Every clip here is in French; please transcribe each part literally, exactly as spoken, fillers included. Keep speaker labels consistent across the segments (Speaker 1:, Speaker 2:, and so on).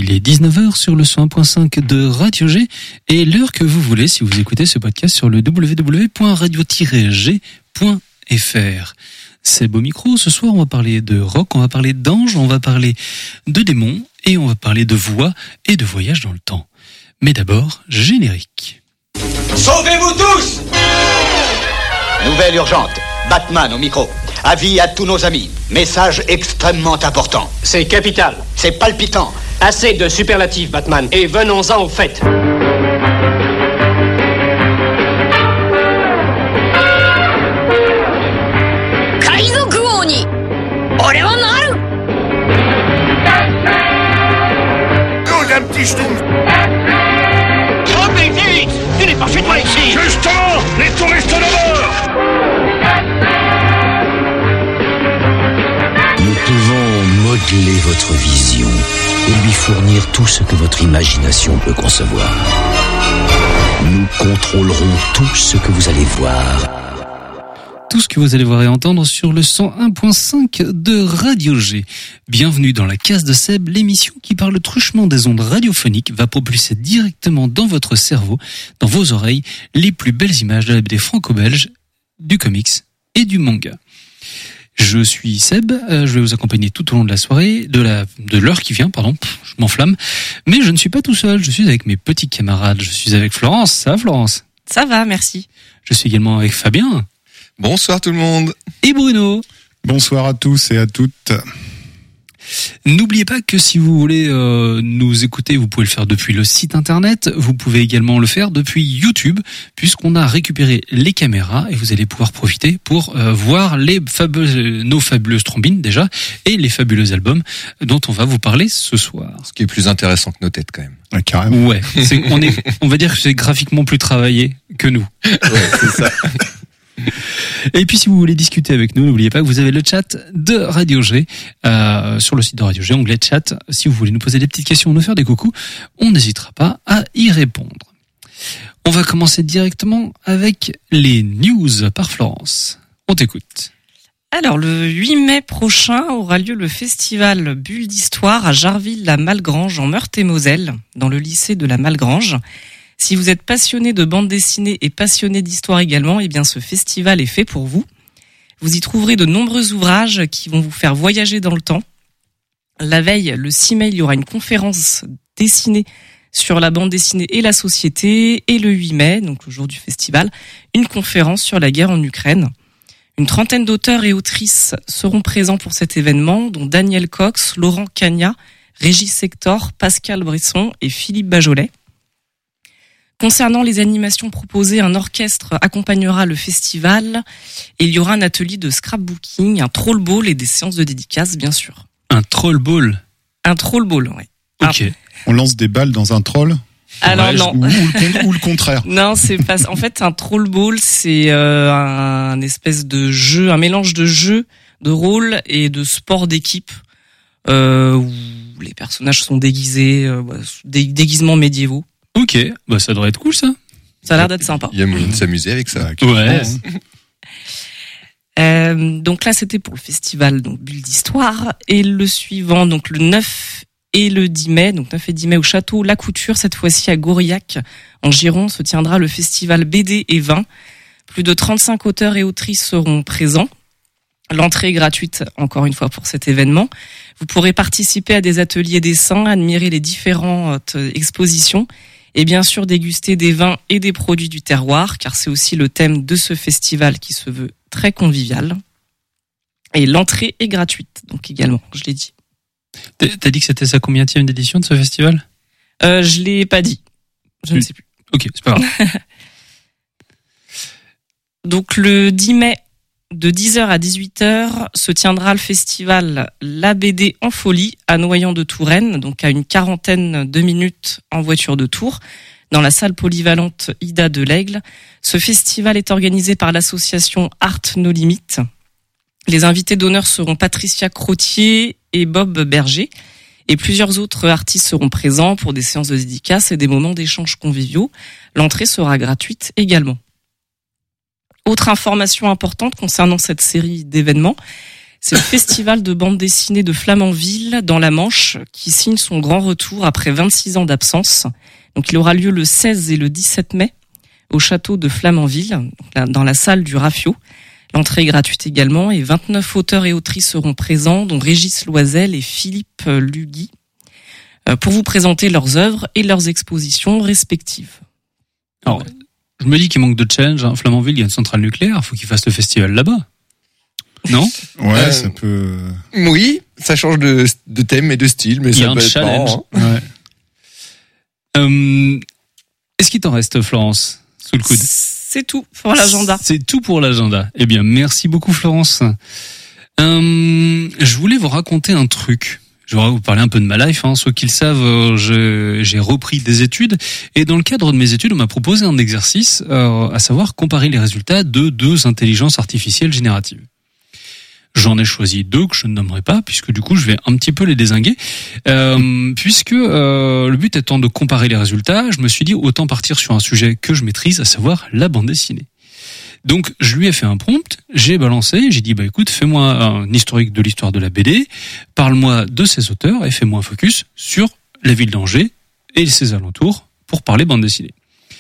Speaker 1: Il est dix-neuf heures sur le cent un point cinq de Radio G et l'heure que vous voulez si vous écoutez ce podcast sur le w w w point radio tiret g point f r. C'est Beau Micro. Ce soir, on va parler de rock, on va parler d'anges, on va parler de démons et on va parler de voix et de voyage dans le temps. Mais d'abord, générique.
Speaker 2: Sauvez-vous tous! Nouvelle urgente. Batman au micro. Avis à tous nos amis. Message extrêmement important.
Speaker 3: C'est capital.
Speaker 2: C'est palpitant.
Speaker 3: Assez de superlatifs, Batman. Et venons-en au fait.
Speaker 4: Kaizoku Oni. Ore wa naru.
Speaker 5: Nous, un petit ch'touche.
Speaker 2: Oh, mais vite! Tu n'es pas chez toi ici!
Speaker 5: Justement, les touristes d'abord!
Speaker 6: Nous pouvons modeler votre vision et lui fournir tout ce que votre imagination peut concevoir. Nous contrôlerons tout ce que vous allez voir.
Speaker 1: Tout ce que vous allez voir et entendre sur le cent un point cinq de Radio G. Bienvenue dans la case de Seb, l'émission qui par le truchement des ondes radiophoniques va propulser directement dans votre cerveau, dans vos oreilles, les plus belles images de la B D franco-belge, du comics et du manga. Je suis Seb, euh, je vais vous accompagner tout au long de la soirée, de la de l'heure qui vient, pardon, pff, je m'enflamme. Mais je ne suis pas tout seul, je suis avec mes petits camarades, je suis avec Florence. Ça va Florence?
Speaker 7: Ça va, merci.
Speaker 1: Je suis également avec Fabien.
Speaker 8: Bonsoir tout le monde.
Speaker 1: Et Bruno.
Speaker 9: Bonsoir à tous et à toutes.
Speaker 1: N'oubliez pas que si vous voulez euh, nous écouter, vous pouvez le faire depuis le site internet. Vous pouvez également le faire depuis YouTube, puisqu'on a récupéré les caméras et vous allez pouvoir profiter pour euh, voir les fabuleuses, nos fabuleuses trombines déjà et les fabuleux albums dont on va vous parler ce soir.
Speaker 8: Ce qui est plus intéressant que nos têtes quand même.
Speaker 9: Ouais, carrément.
Speaker 1: Ouais, c'est, on est, on va dire que c'est graphiquement plus travaillé que nous.
Speaker 8: Ouais, c'est ça.
Speaker 1: Et puis si vous voulez discuter avec nous, n'oubliez pas que vous avez le chat de Radio G euh, sur le site de Radio G, onglet chat. Si vous voulez nous poser des petites questions ou nous faire des coucous, on n'hésitera pas à y répondre. On va commencer directement avec les news par Florence. On t'écoute.
Speaker 7: Alors, le huit mai prochain aura lieu le festival Bulle d'Histoire à Jarville-la-Malgrange en Meurthe-et-Moselle, dans le lycée de la Malgrange. Si vous êtes passionné de bande dessinée et passionné d'histoire également, eh bien ce festival est fait pour vous. Vous y trouverez de nombreux ouvrages qui vont vous faire voyager dans le temps. La veille, le six mai, il y aura une conférence dessinée sur la bande dessinée et la société. Et le huit mai, donc le jour du festival, une conférence sur la guerre en Ukraine. Une trentaine d'auteurs et autrices seront présents pour cet événement, dont Daniel Cox, Laurent Cagnat, Régis Hector, Pascal Bresson et Philippe Bajolet. Concernant les animations proposées, un orchestre accompagnera le festival et il y aura un atelier de scrapbooking, un troll ball et des séances de dédicaces, bien sûr.
Speaker 1: Un troll ball?
Speaker 7: Un troll ball, oui.
Speaker 1: Ok.
Speaker 7: Ah.
Speaker 9: On lance des balles dans un troll?
Speaker 7: Alors
Speaker 9: ouais,
Speaker 7: non.
Speaker 9: Ou, ou, le, ou le contraire?
Speaker 7: Non, c'est pas. En fait, un troll ball, c'est euh, un espèce de jeu, un mélange de jeu, de rôle et de sport d'équipe euh, où les personnages sont déguisés, euh, des déguisements médiévaux.
Speaker 1: Ok, bah ça devrait être cool ça.
Speaker 7: Ça a l'air d'être sympa.
Speaker 8: Il y a moyen de s'amuser avec ça.
Speaker 1: Ouais.
Speaker 7: Euh, donc là, c'était pour le festival donc Bulle d'Histoire. Et le suivant, donc le neuf et le dix mai, donc neuf et dix mai au château La Couture, cette fois-ci à Gauriac, en Gironde, se tiendra le festival B D et vin. Plus de trente-cinq auteurs et autrices seront présents. L'entrée est gratuite, encore une fois, pour cet événement. Vous pourrez participer à des ateliers dessins, admirer les différentes expositions et bien sûr déguster des vins et des produits du terroir, car c'est aussi le thème de ce festival qui se veut très convivial. Et l'entrée est gratuite, donc également, je l'ai dit.
Speaker 1: T'as dit que c'était sa combienième édition de ce festival?
Speaker 7: euh, Je l'ai pas dit, je ne sais plus.
Speaker 1: Ok, c'est pas grave.
Speaker 7: Donc le dix mai, de dix heures à dix-huit heures, se tiendra le festival La B D en folie à Noyant-de-Touraine, donc à une quarantaine de minutes en voiture de Tours, dans la salle polyvalente Ida de l'Aigle. Ce festival est organisé par l'association Art No Limit. Les invités d'honneur seront Patricia Crottier et Bob Berger. Et plusieurs autres artistes seront présents pour des séances de dédicaces et des moments d'échanges conviviaux. L'entrée sera gratuite également. Autre information importante concernant cette série d'événements, C'est le festival de bande dessinée de Flamanville dans la Manche qui signe son grand retour après vingt-six ans d'absence. Donc il aura lieu le seize et le dix-sept mai au château de Flamanville, dans la salle du Rafio. L'entrée est gratuite également et vingt-neuf auteurs et autrices seront présents, dont Régis Loisel et Philippe Lugui, pour vous présenter leurs œuvres et leurs expositions respectives.
Speaker 1: Alors, je me dis qu'il manque de challenge. Hein. Flamanville, il y a une centrale nucléaire, il faut qu'ils fassent le festival là-bas. Non ?
Speaker 9: Ouais,
Speaker 8: Euh,
Speaker 9: ça peut.
Speaker 8: Oui, ça change de, de thème et de style, mais
Speaker 1: Il y
Speaker 8: ça
Speaker 1: a un
Speaker 8: peut être
Speaker 1: challenge.
Speaker 8: marrant, hein.
Speaker 9: Ouais.
Speaker 1: Euh, est-ce qu'il t'en reste, Florence, sous le coude ?
Speaker 7: C'est tout pour l'agenda.
Speaker 1: C'est tout pour l'agenda. Eh bien, merci beaucoup, Florence. Euh, je voulais vous raconter un truc. Je vais vous parler un peu de ma life. Hein. Ceux qui le savent, euh, je, j'ai repris des études. Et dans le cadre de mes études, on m'a proposé un exercice, euh, à savoir comparer les résultats de deux intelligences artificielles génératives. J'en ai choisi deux que je ne nommerai pas, puisque du coup, je vais un petit peu les dézinguer. Euh, puisque euh, le but étant de comparer les résultats, je me suis dit autant partir sur un sujet que je maîtrise, à savoir la bande dessinée. Donc, je lui ai fait un prompt, j'ai balancé, j'ai dit, bah écoute, fais-moi un historique de l'histoire de la B D, parle-moi de ses auteurs et fais-moi un focus sur la ville d'Angers et ses alentours pour parler bande dessinée.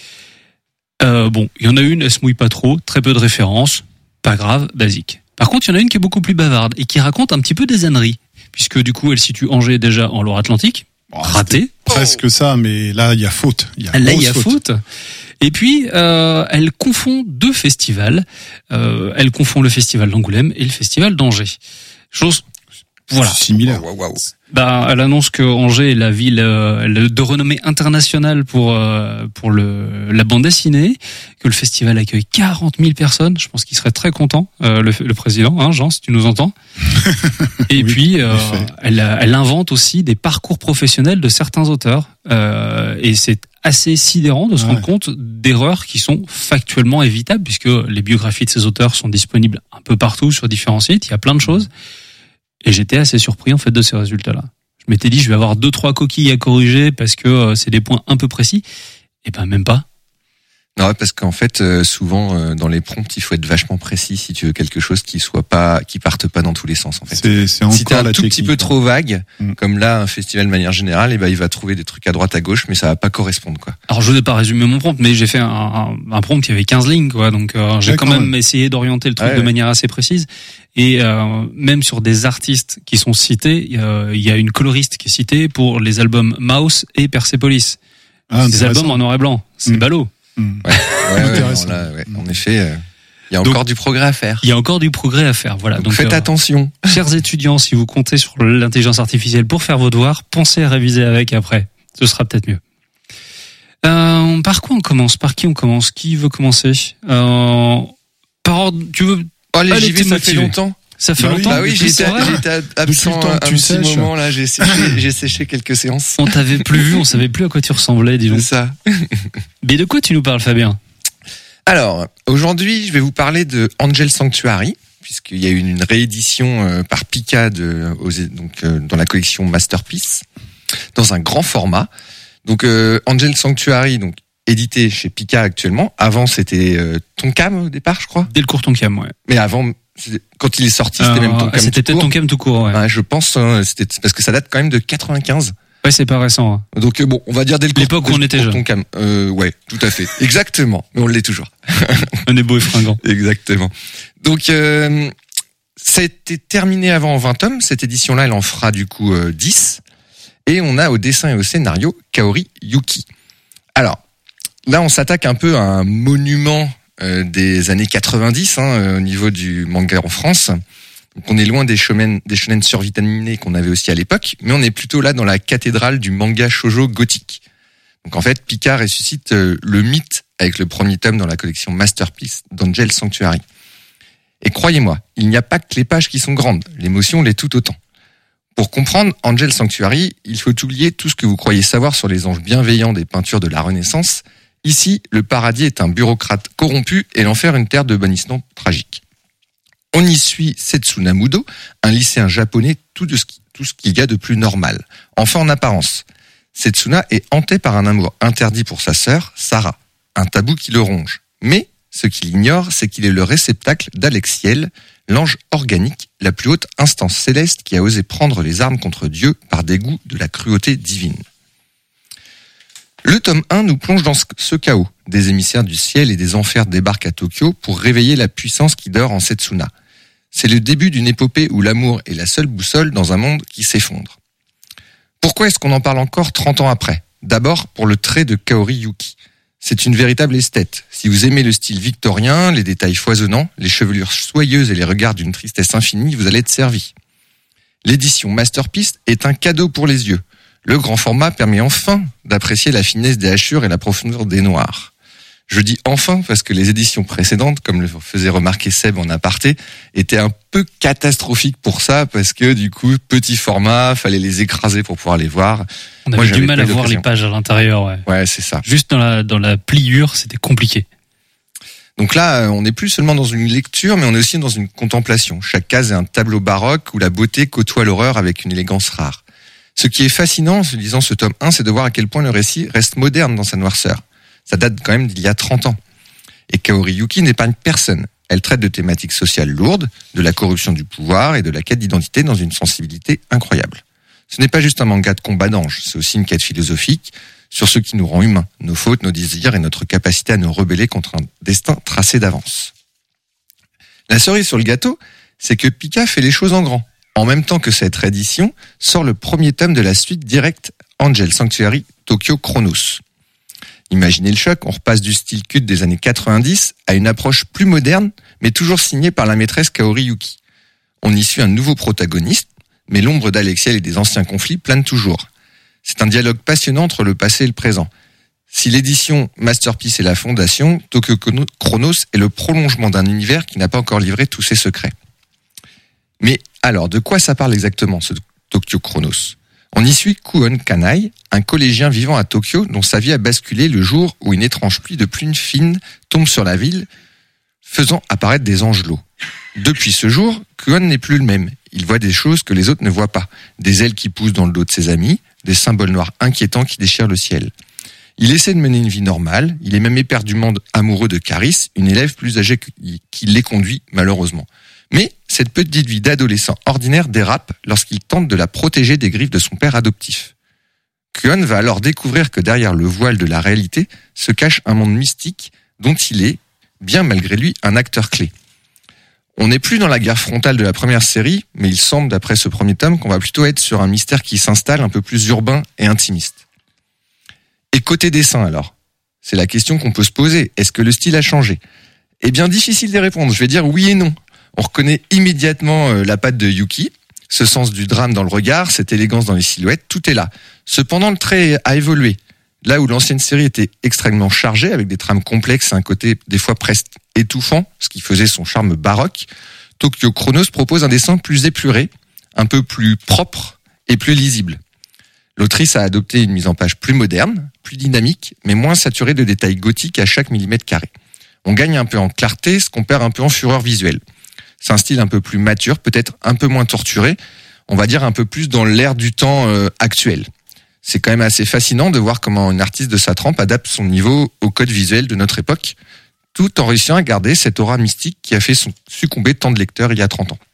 Speaker 1: Euh, bon, il y en a une, elle se mouille pas trop, très peu de références, pas grave, basique. Par contre, il y en a une qui est beaucoup plus bavarde et qui raconte un petit peu des âneries, puisque du coup, elle situe Angers déjà en Loire-Atlantique,
Speaker 9: Oh,
Speaker 1: raté.
Speaker 9: Presque ça, mais là, il y a faute. Il y a
Speaker 1: Là, il y
Speaker 9: grosse
Speaker 1: a faute. Et puis, euh, elle confond deux festivals. Euh, elle confond le festival d'Angoulême et le festival d'Angers. Chose, voilà.
Speaker 9: Similaire.
Speaker 8: Waouh, waouh.
Speaker 1: Bah, elle annonce que Angers est la ville euh, de renommée internationale pour euh, pour le la bande dessinée, que le festival accueille quarante mille personnes. Je pense qu'il serait très content, euh, le, le président, hein, Jean, si tu nous entends. Et
Speaker 9: Oui,
Speaker 1: puis, euh,
Speaker 9: en effet.
Speaker 1: elle, elle invente aussi des parcours professionnels de certains auteurs, euh, et c'est assez sidérant de se
Speaker 9: Ouais.
Speaker 1: rendre compte d'erreurs qui sont factuellement évitables, puisque les biographies de ces auteurs sont disponibles un peu partout sur différents sites. Il y a plein de choses. Et j'étais assez surpris en fait de ces résultats-là. Je m'étais dit je vais avoir deux trois coquilles à corriger parce que euh, c'est des points un peu précis. Et ben même pas.
Speaker 8: Non, parce qu'en fait, euh, souvent euh, dans les prompts, il faut être vachement précis si tu veux quelque chose qui soit pas, qui parte pas dans tous les sens. En fait,
Speaker 9: C'est, c'est
Speaker 8: si t'es
Speaker 9: encore
Speaker 8: un
Speaker 9: la
Speaker 8: tout
Speaker 9: technique.
Speaker 8: petit peu trop vague,
Speaker 9: Mm.
Speaker 8: comme là un festival de manière générale, et ben il va trouver des trucs à droite à gauche, mais ça va pas correspondre quoi.
Speaker 1: Alors je n'ai pas résumé mon prompt, mais j'ai fait un, un, un prompt qui avait quinze lignes quoi. Donc euh, j'ai
Speaker 9: Ouais,
Speaker 1: quand
Speaker 9: quand
Speaker 1: même,
Speaker 9: même.
Speaker 1: essayé d'orienter le truc
Speaker 8: Ouais,
Speaker 1: de
Speaker 8: ouais.
Speaker 1: manière assez précise. Et euh, même sur des artistes qui sont cités, euh, il y a une coloriste qui est citée pour les albums Mouse et Persepolis.
Speaker 9: Ah,
Speaker 1: Ces
Speaker 9: intéressant.
Speaker 1: albums en noir et blanc, c'est
Speaker 9: Mm.
Speaker 1: ballot.
Speaker 9: Mm.
Speaker 8: Ouais, ouais, ouais,
Speaker 9: Intéressant.
Speaker 8: non, là, ouais, en effet, euh, il y a
Speaker 1: Donc,
Speaker 8: encore du progrès à faire.
Speaker 1: Il y a encore du progrès à faire. Voilà.
Speaker 8: Donc,
Speaker 1: Donc,
Speaker 8: faites
Speaker 1: euh,
Speaker 8: attention.
Speaker 1: chers étudiants, si vous comptez sur l'intelligence artificielle pour faire vos devoirs, pensez à réviser avec après. Ce sera peut-être mieux. Euh, par quoi on commence ? Par qui on commence ? Qui veut commencer ? euh, Par ordre, tu veux ?
Speaker 8: Oh, les
Speaker 1: Allez,
Speaker 8: J V,
Speaker 1: t'es
Speaker 8: ça fait
Speaker 1: motivé.
Speaker 8: longtemps.
Speaker 1: Ça fait
Speaker 9: Bah oui.
Speaker 1: longtemps.
Speaker 8: Bah oui,
Speaker 1: depuis,
Speaker 8: j'étais
Speaker 1: c'est vrai.
Speaker 8: j'étais absent
Speaker 9: Depuis le temps
Speaker 8: un,
Speaker 9: que
Speaker 8: un
Speaker 9: tu
Speaker 8: petit
Speaker 9: sèches.
Speaker 8: moment là, j'ai séché, j'ai séché quelques séances.
Speaker 1: On t'avait plus vu, on savait plus à quoi tu ressemblais, dis
Speaker 8: C'est
Speaker 1: donc.
Speaker 8: ça.
Speaker 1: Mais de quoi tu nous parles, Fabien ?
Speaker 8: Alors, aujourd'hui, je vais vous parler de Angel Sanctuary, puisqu'il y a eu une réédition euh, par Pika de, aux, donc, euh, dans la collection Masterpiece, dans un grand format. Donc, euh, Angel Sanctuary, donc édité chez Pika actuellement. Avant, c'était euh, Tonkam au départ, je crois.
Speaker 1: Dès le court Tonkam, ouais.
Speaker 8: Mais avant, c'était- quand il est sorti, c'était même
Speaker 1: Euh,
Speaker 8: Tonkam.
Speaker 1: C'était
Speaker 8: tout
Speaker 1: peut-être
Speaker 8: court.
Speaker 1: Tonkam tout court, ouais.
Speaker 8: Ouais, je pense, hein, c'était parce que ça date quand même de quatre-vingt-quinze.
Speaker 1: Ouais, c'est pas récent. Hein.
Speaker 8: Donc euh, bon, on va dire dès le court-
Speaker 1: L'époque où on
Speaker 8: dès le
Speaker 1: était
Speaker 8: court
Speaker 1: jeune.
Speaker 8: Tonkam. Euh, ouais, tout à fait, exactement. Mais on l'est toujours.
Speaker 1: On est beau et fringant.
Speaker 8: Exactement. Donc, euh, ça a été terminé avant en vingt tomes. Cette édition-là, elle en fera du coup euh, dix. Et on a au dessin et au scénario Kaori Yuki. Alors, là, on s'attaque un peu à un monument euh, des années quatre-vingt-dix hein, au niveau du manga en France. Donc, on est loin des shonen, des shonen survitaminés qu'on avait aussi à l'époque, mais on est plutôt là dans la cathédrale du manga shoujo gothique. Donc en fait, Pika ressuscite euh, le mythe avec le premier tome dans la collection Masterpiece d'Angel Sanctuary. Et croyez-moi, il n'y a pas que les pages qui sont grandes, l'émotion l'est tout autant. Pour comprendre Angel Sanctuary, il faut oublier tout ce que vous croyez savoir sur les anges bienveillants des peintures de la Renaissance. Ici, le paradis est un bureaucrate corrompu et l'enfer une terre de bannissement tragique. On y suit Setsuna Mudo, un lycéen japonais, tout, de ce qui, tout ce qu'il y a de plus normal. Enfin en apparence. Setsuna est hanté par un amour interdit pour sa sœur, Sarah. Un tabou qui le ronge. Mais Ce qu'il ignore, c'est qu'il est le réceptacle d'Alexiel, l'ange organique, la plus haute instance céleste qui a osé prendre les armes contre Dieu par dégoût de la cruauté divine. Le tome un nous plonge dans ce chaos. Des émissaires du ciel et des enfers débarquent à Tokyo pour réveiller la puissance qui dort en Setsuna. C'est le début d'une épopée où l'amour est la seule boussole dans un monde qui s'effondre. Pourquoi est-ce qu'on en parle encore trente ans après ? D'abord pour le trait de Kaori Yuki. C'est une véritable esthète. Si vous aimez le style victorien, les détails foisonnants, les chevelures soyeuses et les regards d'une tristesse infinie, vous allez être servi. L'édition Masterpiece est un cadeau pour les yeux. Le grand format permet enfin d'apprécier la finesse des hachures et la profondeur des noirs. Je dis enfin parce que les éditions précédentes, comme le faisait remarquer Seb en aparté, étaient un peu catastrophiques pour ça, parce que du coup, petit format, fallait les écraser pour pouvoir les voir.
Speaker 1: On avait Moi, du mal à voir les pages à l'intérieur, ouais.
Speaker 8: Ouais, c'est ça.
Speaker 1: Juste dans la, dans la pliure, c'était compliqué.
Speaker 8: Donc là, on n'est plus seulement dans une lecture, mais on est aussi dans une contemplation. Chaque case est un tableau baroque où la beauté côtoie l'horreur avec une élégance rare. Ce qui est fascinant en se lisant ce tome un, c'est de voir à quel point le récit reste moderne dans sa noirceur. Ça date quand même d'il y a trente ans. Et Kaori Yuki n'épargne personne. Elle traite de thématiques sociales lourdes, de la corruption du pouvoir et de la quête d'identité dans une sensibilité incroyable. Ce n'est pas juste un manga de combat d'ange, c'est aussi une quête philosophique sur ce qui nous rend humains, nos fautes, nos désirs et notre capacité à nous rebeller contre un destin tracé d'avance. La cerise sur le gâteau, c'est que Pika fait les choses en grand. En même temps que cette réédition, sort le premier tome de la suite directe Angel Sanctuary Tokyo Chronos. Imaginez le choc, on repasse du style culte des années quatre-vingt-dix à une approche plus moderne, mais toujours signée par la maîtresse Kaori Yuki. On y suit un nouveau protagoniste, mais l'ombre d'Alexiel et des anciens conflits plane toujours. C'est un dialogue passionnant entre le passé et le présent. Si l'édition Masterpiece est la fondation, Tokyo Chronos est le prolongement d'un univers qui n'a pas encore livré tous ses secrets. Mais alors, de quoi ça parle exactement, ce Tokyo Chronos ? On y suit Kuon Kanai, un collégien vivant à Tokyo dont sa vie a basculé le jour où une étrange pluie de pluie fine tombe sur la ville, faisant apparaître des angelots. Depuis ce jour, Kuon n'est plus le même. Il voit des choses que les autres ne voient pas. Des ailes qui poussent dans le dos de ses amis, des symboles noirs inquiétants qui déchirent le ciel. Il essaie de mener une vie normale, il est même éperdument amoureux de Caris, une élève plus âgée qui les conduit malheureusement. Mais cette petite vie d'adolescent ordinaire dérape lorsqu'il tente de la protéger des griffes de son père adoptif. Kuon va alors découvrir que derrière le voile de la réalité se cache un monde mystique dont il est, bien malgré lui, un acteur clé. On n'est plus dans la guerre frontale de la première série, mais il semble, d'après ce premier tome, qu'on va plutôt être sur un mystère qui s'installe un peu plus urbain et intimiste. Et côté dessin alors ? C'est la question qu'on peut se poser. Est-ce que le style a changé ? Eh bien, difficile de répondre. Je vais dire oui et non. On reconnaît immédiatement la patte de Yuki, ce sens du drame dans le regard, cette élégance dans les silhouettes, tout est là. Cependant, le trait a évolué. Là où l'ancienne série était extrêmement chargée, avec des trames complexes et un côté des fois presque étouffant, ce qui faisait son charme baroque, Tokyo Chronos propose un dessin plus épuré, un peu plus propre et plus lisible. L'autrice a adopté une mise en page plus moderne, plus dynamique, mais moins saturée de détails gothiques à chaque millimètre carré. On gagne un peu en clarté, ce qu'on perd un peu en fureur visuelle. C'est un style un peu plus mature, peut-être un peu moins torturé, on va dire un peu plus dans l'air du temps euh, actuel. C'est quand même assez fascinant de voir comment une artiste de sa trempe adapte son niveau au code visuel de notre époque, tout en réussissant à garder cette aura mystique qui a fait son, succomber tant de lecteurs il y a trente ans.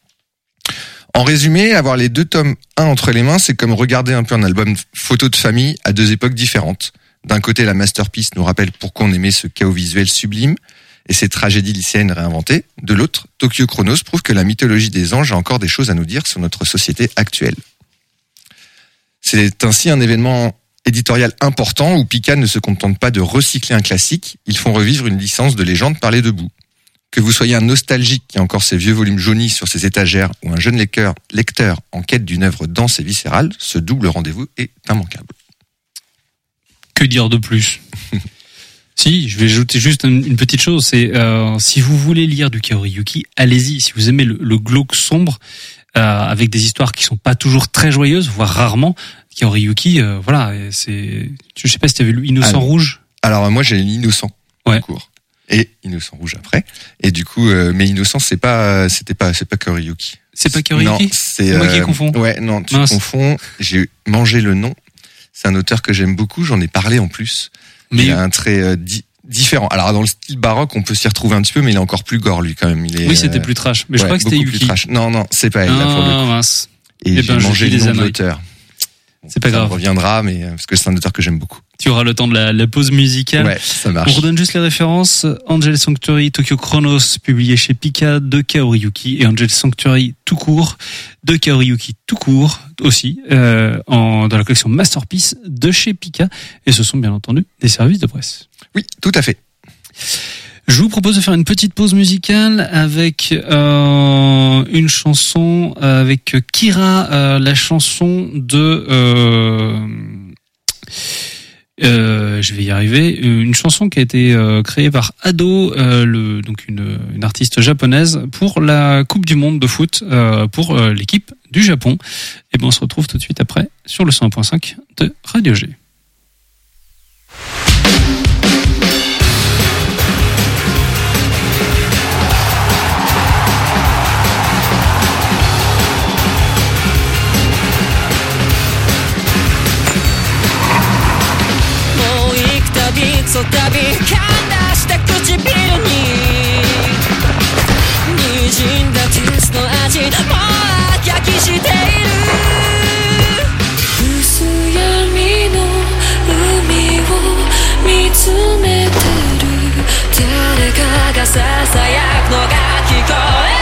Speaker 8: En résumé, avoir les deux tomes un entre les mains, c'est comme regarder un peu un album photo de famille à deux époques différentes. D'un côté, la Masterpiece nous rappelle pourquoi on aimait ce chaos visuel sublime, et ces tragédies lycéennes réinventées. De l'autre, Tokyo Chronos prouve que la mythologie des anges a encore des choses à nous dire sur notre société actuelle. C'est ainsi un événement éditorial important où Pika ne se contente pas de recycler un classique, ils font revivre une licence de légende par les deux bouts. Que vous soyez un nostalgique qui a encore ses vieux volumes jaunis sur ses étagères ou un jeune lecteur, lecteur en quête d'une œuvre dense et viscérale, ce double rendez-vous est immanquable.
Speaker 1: Que dire de plus ? Si, je vais ajouter juste une petite chose, c'est euh, si vous voulez lire du Kaori Yuki, allez-y. Si vous aimez le, le glauque sombre, euh, avec des histoires qui sont pas toujours très joyeuses, voire rarement, Kaori Yuki, euh, voilà, c'est. Je sais pas si tu avais lu Innocent
Speaker 8: alors,
Speaker 1: Rouge.
Speaker 8: Alors moi j'ai lu Innocent
Speaker 1: ouais.
Speaker 8: en cours et Innocent Rouge après. Et du coup, euh, mais Innocent c'est pas, c'était pas, c'est pas Kaori Yuki.
Speaker 1: C'est pas Kaori Yuki.
Speaker 8: Non, c'est,
Speaker 1: c'est moi
Speaker 8: euh,
Speaker 1: qui confonds.
Speaker 8: Ouais, non, tu
Speaker 1: Mince.
Speaker 8: confonds. J'ai mangé le nom. C'est un auteur que j'aime beaucoup. J'en ai parlé en plus. Mais il a un trait euh, di- différent. Alors dans le style baroque, on peut s'y retrouver un petit peu, mais il est encore plus gore lui quand même. Il est,
Speaker 1: oui, c'était plus trash. Mais
Speaker 8: ouais,
Speaker 1: je crois que c'était Yuki.
Speaker 8: Non, non, c'est pas elle. Là, pour le coup.
Speaker 1: Ah mince.
Speaker 8: Et,
Speaker 1: et
Speaker 8: j'ai
Speaker 1: ben,
Speaker 8: mangé
Speaker 1: j'ai
Speaker 8: le nom de
Speaker 1: âneries.
Speaker 8: l'auteur.
Speaker 1: C'est pas
Speaker 8: ça
Speaker 1: grave.
Speaker 8: Ça reviendra, mais parce que c'est un auteur que j'aime beaucoup.
Speaker 1: Tu auras le temps de la, la pause musicale.
Speaker 8: Ouais, ça marche.
Speaker 1: On redonne juste les références. Angel Sanctuary, Tokyo Chronos, publié chez Pika, de Kaori Yuki, et Angel Sanctuary tout court, de Kaori Yuki tout court aussi, euh, en, dans la collection Masterpiece de chez Pika. Et ce sont bien entendu des services de presse.
Speaker 8: Oui, tout à fait.
Speaker 1: Je vous propose de faire une petite pause musicale avec euh, une chanson avec Kira, euh, la chanson de euh, euh, je vais y arriver, une chanson qui a été euh, créée par Ado, euh, le, donc une, une artiste japonaise, pour la Coupe du Monde de foot euh, pour euh, l'équipe du Japon. Et ben on se retrouve tout de suite après sur le cent un point cinq de Radio G.
Speaker 10: そたびかんだした唇に滲んだテスの味もう飽き飽きしている薄闇の海を見つめてる誰かがささやくのが聞こ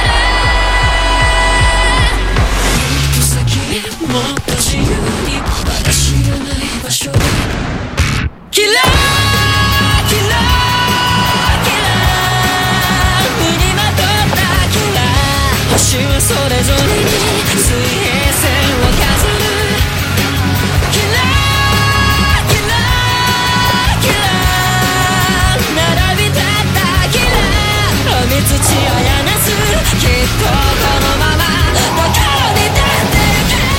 Speaker 10: えるもっと先もっと自由にまだ知らない場所にキラーそれぞれに水平線を飾るキラーキラーキラー並び立ったキラー雨土あやなすきっとこのままどこに立ってゆけ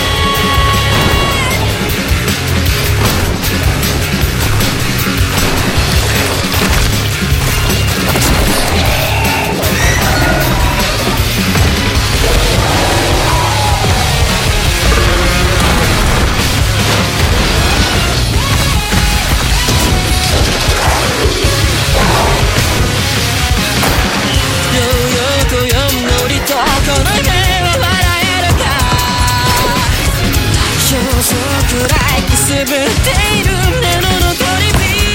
Speaker 10: くすぶっている目の残り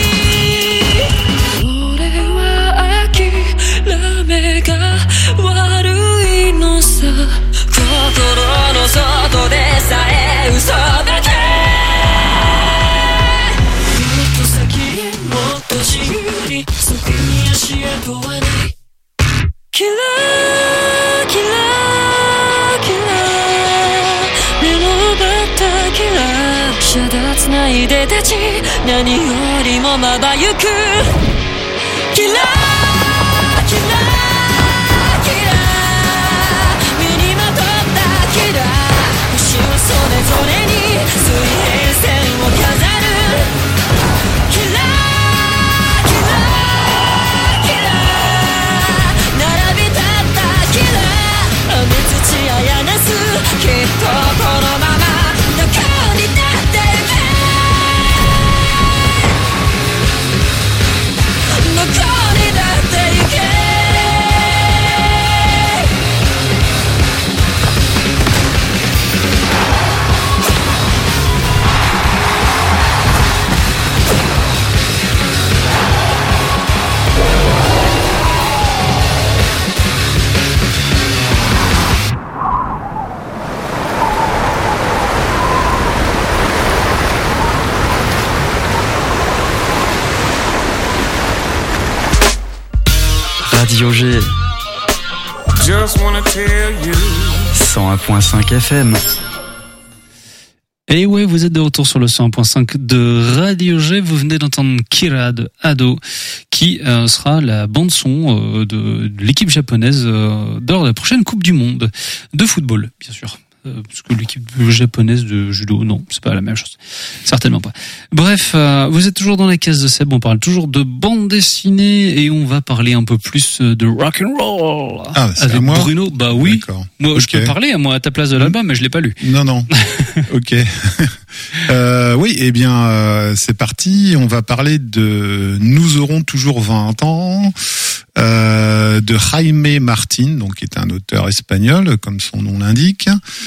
Speaker 10: 火俺は諦めが悪いのさ心の外でさえ嘘だけもっと先へもっと自由にそこに足跡はないキラーキラーキラー目のバッタキラーシャダつないでたち何よりもまばゆくキラーキラーキラー身にまとったキラー星をそれぞれに水平線を飾るキラーキラーキラー並び立ったキラー雨土あやなすきっとこのままどこに立ってゆけどこに立ってゆけ
Speaker 11: Radio G cent un point cinq F M.
Speaker 1: Et ouais, vous êtes de retour sur le cent un point cinq de Radio G. Vous venez d'entendre Kira de Ado, qui euh, sera la bande son euh, de, de l'équipe japonaise euh, lors de la prochaine Coupe du Monde de football, bien sûr. Euh, parce que l'équipe japonaise de judo, non, c'est pas la même chose. Certainement pas. Bref, euh, vous êtes toujours dans la case de Seb, on parle toujours de bande dessinée et on va parler un peu plus de rock and roll.
Speaker 9: Ah, c'est
Speaker 1: avec
Speaker 9: à moi
Speaker 1: Bruno. Bah oui.
Speaker 9: D'accord.
Speaker 1: Moi,
Speaker 9: Okay.
Speaker 1: je peux parler, moi, à ta place de l'album, mais je l'ai pas lu.
Speaker 9: Non, non. Ok. euh, oui, eh bien, euh, c'est parti. On va parler de Nous aurons toujours vingt ans, euh, de Jaime Martin, donc qui est un auteur espagnol, comme son nom l'indique.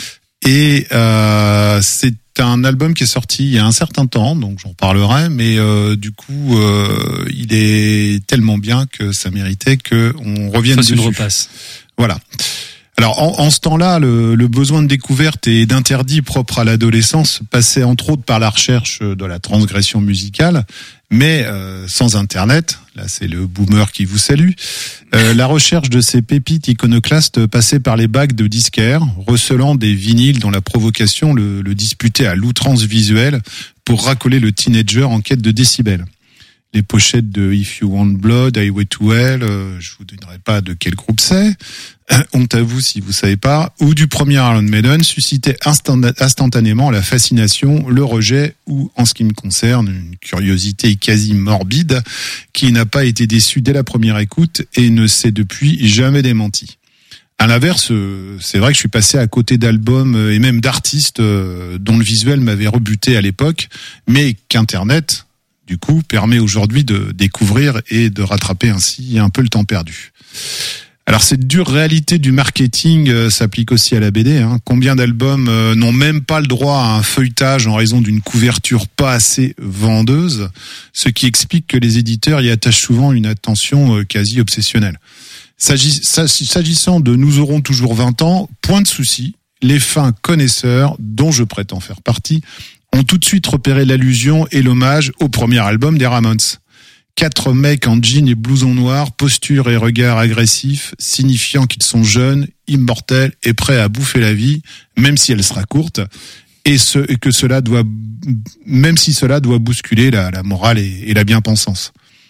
Speaker 9: Et euh, c'est un album qui est sorti il y a un certain temps, donc j'en parlerai, mais euh, du coup, euh, il est tellement bien que ça méritait qu'on revienne
Speaker 1: Fasse
Speaker 9: dessus.
Speaker 1: une repasse.
Speaker 9: Voilà. Alors, en, en ce temps-là, le, le besoin de découverte et d'interdit propre à l'adolescence passait entre autres par la recherche de la transgression musicale, mais euh, sans Internet, là c'est le boomer qui vous salue, euh, la recherche de ces pépites iconoclastes passait par les bacs de disquaires, recelant des vinyles dont la provocation le, le disputait à l'outrance visuelle pour racoler le teenager en quête de décibels. Les pochettes de If You Want Blood, Highway to Hell, euh, je vous donnerai pas de quel groupe c'est, honte à vous si vous savez pas, ou du premier Iron Maiden suscitaient instantanément la fascination, le rejet ou, en ce qui me concerne, une curiosité quasi morbide qui n'a pas été déçue dès la première écoute et ne s'est depuis jamais démenti. À l'inverse, c'est vrai que je suis passé à côté d'albums et même d'artistes dont le visuel m'avait rebuté à l'époque, mais qu'Internet, du coup, permet aujourd'hui de découvrir et de rattraper ainsi un peu le temps perdu. Alors cette dure réalité du marketing euh, s'applique aussi à la B D. Hein. Combien d'albums euh, n'ont même pas le droit à un feuilletage en raison d'une couverture pas assez vendeuse, ce qui explique que les éditeurs y attachent souvent une attention euh, quasi obsessionnelle. S'agis, s'agissant de Nous aurons toujours vingt ans, point de souci, les fins connaisseurs, dont je prétends faire partie, ont tout de suite repéré l'allusion et l'hommage au premier album des Ramones. Quatre mecs en jean et blouson noir, posture et regard agressifs, signifiant qu'ils sont jeunes, immortels et prêts à bouffer la vie, même si elle sera courte, et, ce, et que cela doit, même si cela doit bousculer la, la morale et, et la bien-pensance.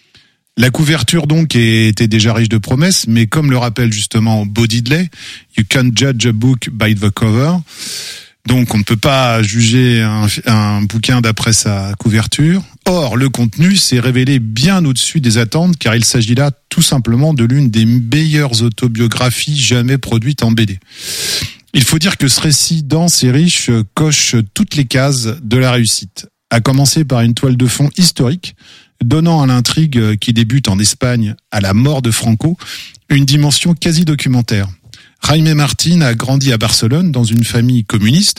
Speaker 9: La couverture donc était déjà riche de promesses, mais comme le rappelle justement Bo Diddley, you can't judge a book by the cover. Donc on ne peut pas juger un, un bouquin d'après sa couverture. Or, le contenu s'est révélé bien au-dessus des attentes, car il s'agit là tout simplement de l'une des meilleures autobiographies jamais produites en B D. Il faut dire que ce récit dense et riche coche toutes les cases de la réussite, à commencer par une toile de fond historique, donnant à l'intrigue qui débute en Espagne à la mort de Franco une dimension quasi documentaire. Jaime Martin a grandi à Barcelone dans une famille communiste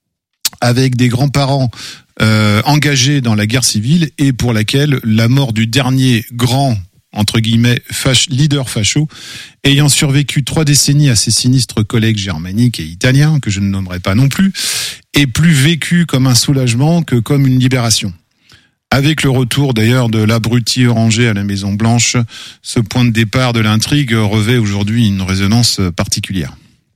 Speaker 9: avec des grands-parents euh, engagés dans la guerre civile et pour laquelle la mort du dernier grand, entre guillemets, fach- leader facho, ayant survécu trois décennies à ses sinistres collègues germaniques et italiens, que je ne nommerai pas non plus, est plus vécu comme un soulagement que comme une libération. Avec le retour d'ailleurs de l'abruti orangé à la Maison Blanche, ce point de départ de l'intrigue revêt aujourd'hui une résonance particulière.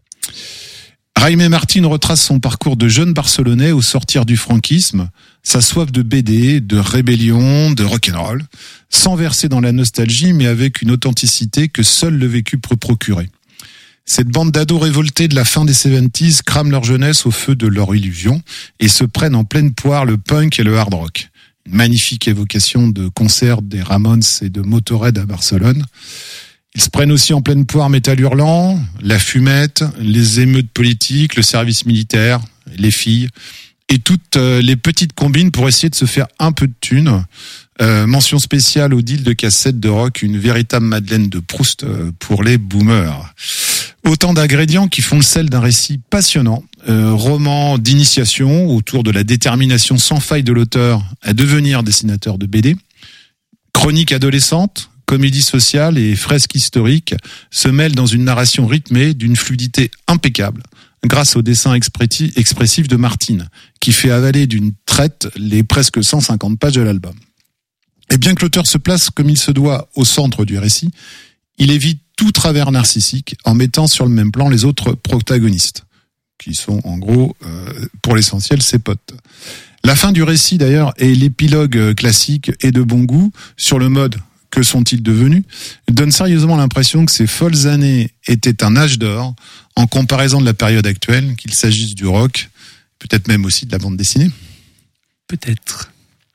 Speaker 9: Jaime Martin retrace son parcours de jeune Barcelonais au sortir du franquisme, sa soif de B D, de rébellion, de rock'n'roll, sans verser dans la nostalgie mais avec une authenticité que seul le vécu peut procurer. Cette bande d'ados révoltés de la fin des soixante-dix crament leur jeunesse au feu de leur illusion et se prennent en pleine poire le punk et le hard rock. Une magnifique évocation de concerts des Ramones et de Motorhead à Barcelone. Ils se prennent aussi en pleine poire métal hurlant, la fumette, les émeutes politiques, le service militaire, les filles, et toutes les petites combines pour essayer de se faire un peu de thunes. Euh, mention spéciale au deal de cassettes de rock, une véritable Madeleine de Proust pour les boomers. Autant d'ingrédients qui font le sel d'un récit passionnant, euh, roman d'initiation autour de la détermination sans faille de l'auteur à devenir dessinateur de B D, chronique adolescente, comédie sociale et fresque historique se mêlent dans une narration rythmée d'une fluidité impeccable grâce au dessin expressif de Martin, qui fait avaler d'une traite les presque cent cinquante pages de l'album. Et bien que l'auteur se place comme il se doit au centre du récit, il évite tout travers narcissique en mettant sur le même plan les autres protagonistes, qui sont en gros, euh, pour l'essentiel, ses potes. La fin du récit d'ailleurs est l'épilogue classique et de bon goût sur le mode que sont-ils devenus, donne sérieusement l'impression que ces folles années étaient un âge d'or en comparaison de la période actuelle, qu'il s'agisse du rock, peut-être même aussi de la bande dessinée.
Speaker 1: Peut-être.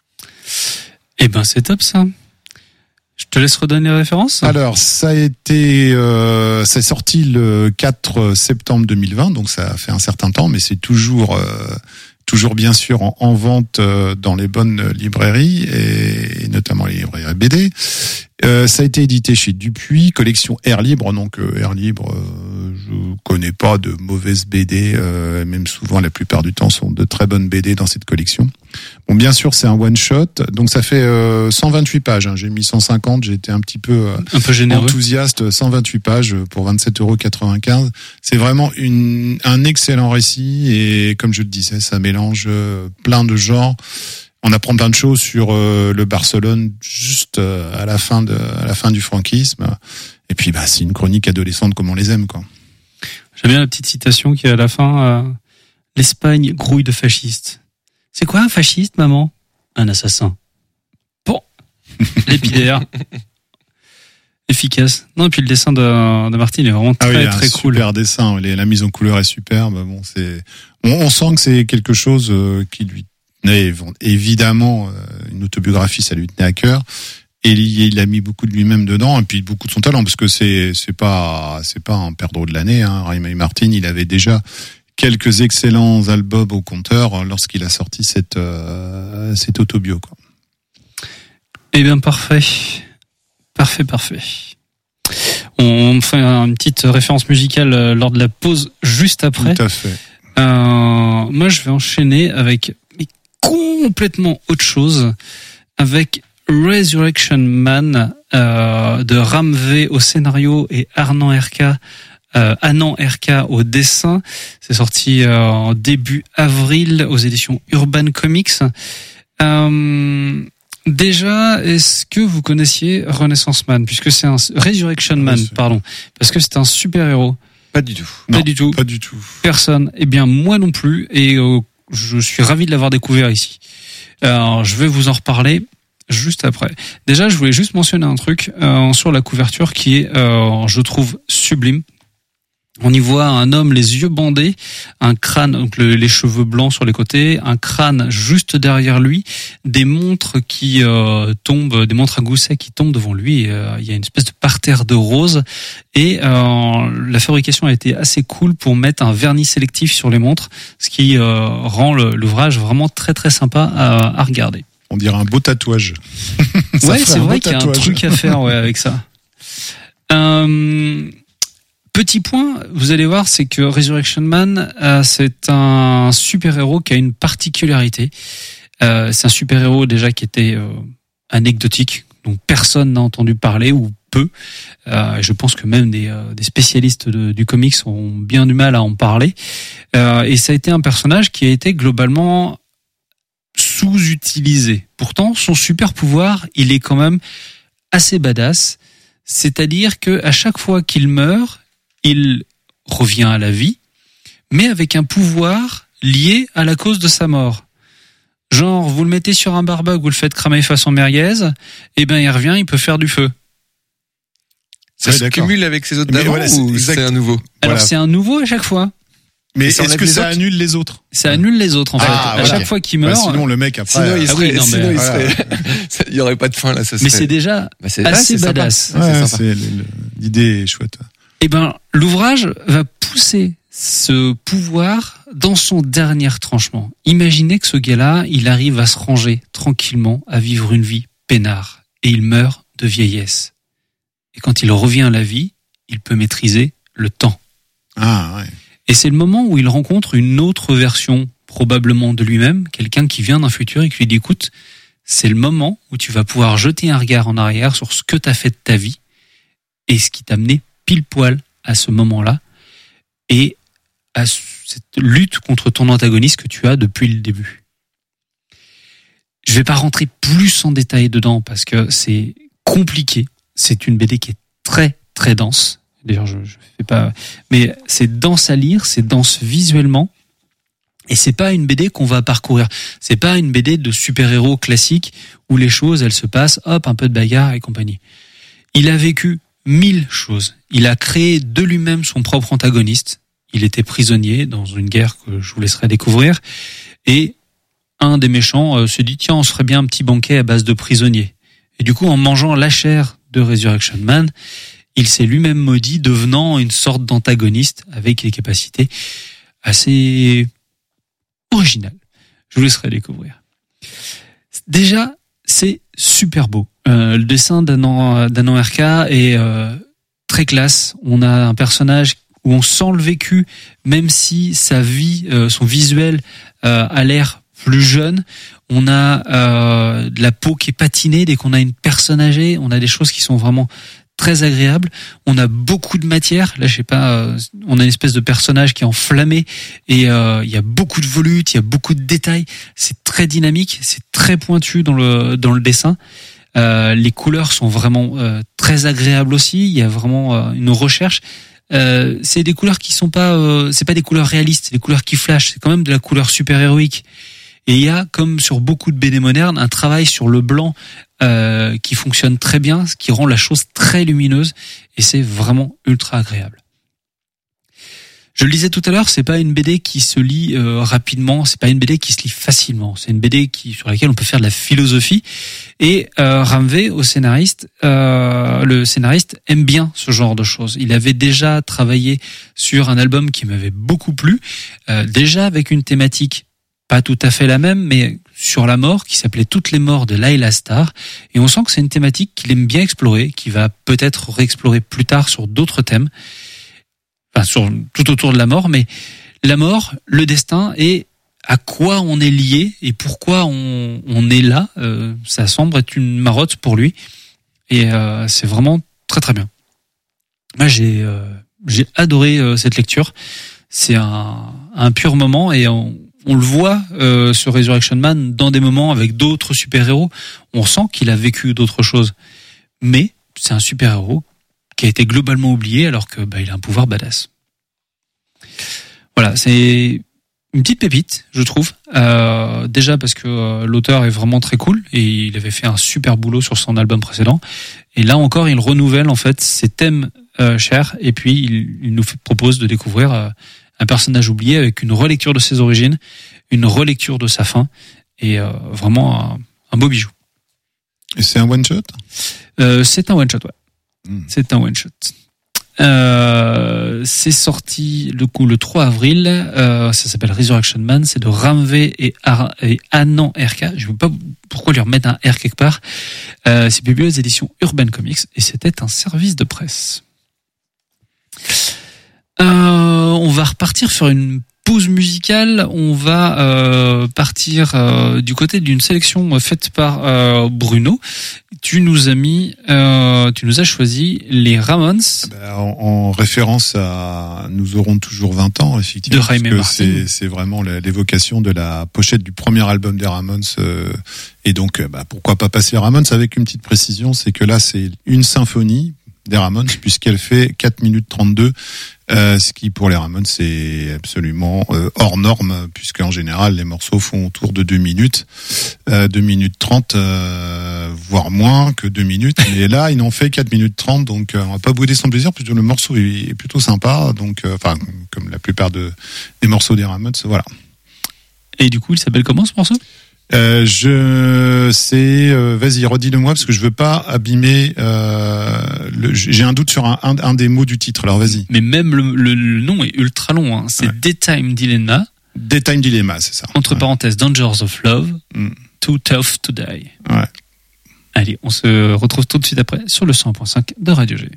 Speaker 1: Eh ben, c'est top, ça. Je te laisse redonner les références.
Speaker 9: Alors, ça a été, euh, c'est sorti le quatre septembre deux mille vingt, donc ça fait un certain temps, mais c'est toujours, euh, toujours bien sûr en, en vente euh, dans les bonnes librairies et, et notamment les librairies B D. Euh, ça a été édité chez Dupuis, collection Air Libre, donc euh, Air Libre, euh, je connais pas de mauvaises B D, euh, même souvent la plupart du temps sont de très bonnes B D dans cette collection. Bon, bien sûr, c'est un one shot, donc ça fait euh, cent vingt-huit pages. Hein. J'ai mis cent cinquante, j'ai été un petit peu, euh,
Speaker 1: un peu généreux.
Speaker 9: Enthousiaste. cent vingt-huit pages pour vingt-sept euros quatre-vingt-quinze. C'est vraiment une, un excellent récit et comme je le disais, ça mélange euh, plein de genres. On apprend plein de choses sur euh, le Barcelone juste euh, à la fin de, à la fin du franquisme. Et puis, bah, c'est une chronique adolescente comme on les aime, quoi.
Speaker 1: J'aime bien la petite citation qui est à la fin. Euh, L'Espagne grouille de fascistes. C'est quoi un fasciste, maman? Un assassin. Bon, l'épidaire. Efficace. Non, et puis le dessin de, de Martine est vraiment très,
Speaker 9: ah oui,
Speaker 1: très
Speaker 9: un
Speaker 1: cool.
Speaker 9: Super dessin. La mise en couleur est superbe. Bon, c'est, on, on sent que c'est quelque chose qui lui tenait, évidemment, une autobiographie, ça lui tenait à cœur. Et il a mis beaucoup de lui-même dedans, et puis beaucoup de son talent, parce que c'est, c'est pas, c'est pas un perdreau de l'année, hein. Raymond Martin, il avait déjà quelques excellents albums au compteur lorsqu'il a sorti cette, euh, cette autobio, quoi.
Speaker 1: Eh bien, parfait. Parfait, parfait. On fait une petite référence musicale lors de la pause juste après.
Speaker 9: Tout à fait.
Speaker 1: Euh, moi, je vais enchaîner avec mais complètement autre chose, avec Resurrection Man euh, de Ram V au scénario et Arnan R K, euh, Anand R K au dessin. C'est sorti euh, en début avril aux éditions Urban Comics. Euh, Déjà, est-ce que vous connaissiez Renaissance Man, puisque c'est un Resurrection Man, oui, pardon, parce que c'est un super-héros?
Speaker 8: Pas du tout.
Speaker 1: Pas
Speaker 9: non,
Speaker 1: du tout.
Speaker 9: Pas du tout.
Speaker 1: Personne. Eh bien, moi non plus, et euh, je suis ravi de l'avoir découvert ici. Alors, je vais vous en reparler juste après. Déjà, je voulais juste mentionner un truc euh, sur la couverture qui est, euh, je trouve, sublime. On y voit un homme les yeux bandés, un crâne, donc le, les cheveux blancs sur les côtés, un crâne juste derrière lui, des montres qui euh, tombent, des montres à gousset qui tombent devant lui. Euh, il y a une espèce de parterre de roses et euh, la fabrication a été assez cool pour mettre un vernis sélectif sur les montres, ce qui euh, rend le, l'ouvrage vraiment très très sympa à, à regarder.
Speaker 9: On dirait un beau tatouage.
Speaker 1: Ouais, c'est vrai qu'il y a un truc à faire ouais, avec ça. Euh, Petit point, vous allez voir, c'est que Resurrection Man, euh, c'est un super-héros qui a une particularité. Euh, c'est un super-héros déjà qui était euh, anecdotique, donc personne n'a entendu parler ou peu. Euh, je pense que même des, euh, des spécialistes de, du comics ont bien du mal à en parler. Euh, et ça a été un personnage qui a été globalement sous-utilisé. Pourtant, son super-pouvoir, il est quand même assez badass. C'est-à-dire que à chaque fois qu'il meurt, il revient à la vie, mais avec un pouvoir lié à la cause de sa mort. Genre, vous le mettez sur un barbecue, vous le faites cramer façon merguez, et ben il revient, il peut faire du feu.
Speaker 8: Ça ouais, se d'accord. cumule avec ses autres d'avant voilà, ou c'est un nouveau?
Speaker 1: Alors
Speaker 9: voilà.
Speaker 1: C'est un nouveau à chaque fois.
Speaker 9: Mais est-ce que ça annule les autres?
Speaker 1: Ça annule les autres en fait. Ah, à voilà. Chaque fois qu'il meurt.
Speaker 9: Bah, sinon le mec après.
Speaker 8: Sinon il serait.
Speaker 1: Ah oui, non,
Speaker 8: sinon,
Speaker 1: mais,
Speaker 8: il, serait voilà. il y aurait pas de fin là. Ça serait...
Speaker 1: Mais c'est déjà bah, c'est, assez ouais, c'est badass.
Speaker 9: Ouais, c'est c'est, l'idée est chouette.
Speaker 1: Eh ben, l'ouvrage va pousser ce pouvoir dans son dernier tranchement. Imaginez que ce gars-là, il arrive à se ranger tranquillement, à vivre une vie peinard, et il meurt de vieillesse. Et quand il revient à la vie, il peut maîtriser le temps.
Speaker 9: Ah ouais.
Speaker 1: Et c'est le moment où il rencontre une autre version, probablement de lui-même, quelqu'un qui vient d'un futur et qui lui dit, écoute, c'est le moment où tu vas pouvoir jeter un regard en arrière sur ce que tu as fait de ta vie et ce qui t'a mené pile poil à ce moment-là et à cette lutte contre ton antagoniste que tu as depuis le début. Je vais pas rentrer plus en détail dedans parce que c'est compliqué. C'est une B D qui est très très dense. D'ailleurs, je, je fais pas, mais c'est dense à lire, c'est dense visuellement. Et c'est pas une B D qu'on va parcourir. C'est pas une B D de super-héros classique où les choses, elles se passent, hop, un peu de bagarre et compagnie. Il a vécu mille choses. Il a créé de lui-même son propre antagoniste. Il était prisonnier dans une guerre que je vous laisserai découvrir. Et un des méchants euh, se dit, tiens, on se ferait bien un petit banquet à base de prisonniers. Et du coup, en mangeant la chair de Resurrection Man, il s'est lui-même maudit, devenant une sorte d'antagoniste avec des capacités assez originales. Je vous laisserai découvrir. Déjà, c'est super beau. Euh, le dessin d'Anan, d'Anan R K est euh, très classe. On a un personnage où on sent le vécu, même si sa vie, euh, son visuel euh, a l'air plus jeune. On a euh, de la peau qui est patinée dès qu'on a une personne âgée. On a des choses qui sont vraiment très agréables. On a beaucoup de matière. Là, je sais pas, euh, on a une espèce de personnage qui est enflammé et euh, il y a beaucoup de volutes, il y a beaucoup de détails. C'est très dynamique, c'est très pointu dans le dans le dessin. Euh, les couleurs sont vraiment euh, très agréables aussi. Il y a vraiment euh, une recherche. Euh, c'est des couleurs qui sont pas, euh, c'est pas des couleurs réalistes, c'est des couleurs qui flashent. C'est quand même de la couleur super héroïque. Et il y a, comme sur beaucoup de B D modernes, un travail sur le blanc euh, qui fonctionne très bien, ce qui rend la chose très lumineuse, et c'est vraiment ultra agréable. Je le disais tout à l'heure, c'est pas une B D qui se lit euh, rapidement, c'est pas une B D qui se lit facilement. C'est une B D qui sur laquelle on peut faire de la philosophie. Et euh, Ramvé, au scénariste, euh, le scénariste aime bien ce genre de choses. Il avait déjà travaillé sur un album qui m'avait beaucoup plu, euh, déjà avec une thématique pas tout à fait la même, mais sur la mort, qui s'appelait Toutes les morts de Layla Starr. Et on sent que c'est une thématique qu'il aime bien explorer, qu'il va peut-être réexplorer plus tard sur d'autres thèmes. Enfin, sur, tout autour de la mort, mais la mort, le destin et à quoi on est lié et pourquoi on, on est là, euh, ça semble être une marotte pour lui. Et euh, c'est vraiment très très bien. Moi, j'ai, euh, j'ai adoré euh, cette lecture. C'est un, un pur moment et on, on le voit euh, sur Resurrection Man dans des moments avec d'autres super-héros. On sent qu'il a vécu d'autres choses. Mais c'est un super-héros qui a été globalement oublié alors que bah, il a un pouvoir badass. Voilà, c'est une petite pépite, je trouve. Euh, déjà parce que euh, l'auteur est vraiment très cool et il avait fait un super boulot sur son album précédent. Et là encore, il renouvelle en fait ses thèmes euh, chers et puis il, il nous fait, propose de découvrir euh, un personnage oublié avec une relecture de ses origines, une relecture de sa fin et euh, vraiment un, un beau bijou.
Speaker 9: Et c'est un one shot
Speaker 1: euh, C'est un one shot, ouais. Mmh. C'est un one shot. Euh, c'est sorti le coup le trois avril. Euh, ça s'appelle Resurrection Man. C'est de Ramvé et, Ar- et Anan R K. Je ne sais pas pourquoi lui remettre un R quelque part. Euh, c'est publié aux éditions Urban Comics et c'était un service de presse. Euh, on va repartir sur une pause musicale. On va euh, partir euh, du côté d'une sélection faite par euh, Bruno. Tu nous as mis, euh, tu nous as choisi les Ramones.
Speaker 9: Ben, en, en référence à Nous aurons toujours vingt ans, effectivement.
Speaker 1: De Jaime
Speaker 9: Martin. C'est, c'est vraiment l'évocation de la pochette du premier album des Ramones. Euh, et donc, bah, pourquoi pas passer Ramones avec une petite précision, c'est que là, c'est une symphonie des Ramones, puisqu'elle fait quatre minutes trente-deux, euh, ce qui pour les Ramones c'est absolument euh, hors norme, puisque en général les morceaux font autour de deux minutes, euh, deux minutes trente, euh, voire moins que deux minutes, mais là ils n'ont fait quatre minutes trente, donc euh, on va pas bouder son plaisir, puisque le morceau est, est plutôt sympa, donc euh, enfin comme la plupart de, des morceaux des Ramones, voilà.
Speaker 1: Et du coup il s'appelle comment ce morceau ?
Speaker 9: Euh, je sais, euh, vas-y, redis-le-moi parce que je veux pas abîmer. Euh, le, j'ai un doute sur un, un, un des mots du titre. Alors vas-y.
Speaker 1: Mais même le, le, le nom est ultra long. Hein. C'est ouais. Daytime Dilemma.
Speaker 9: Daytime Dilemma, c'est ça.
Speaker 1: Entre ouais. parenthèses, Dangers of Love. Mm. Too Tough to Die.
Speaker 9: Ouais.
Speaker 1: Allez, on se retrouve tout de suite après sur le cent un point cinq de Radio G.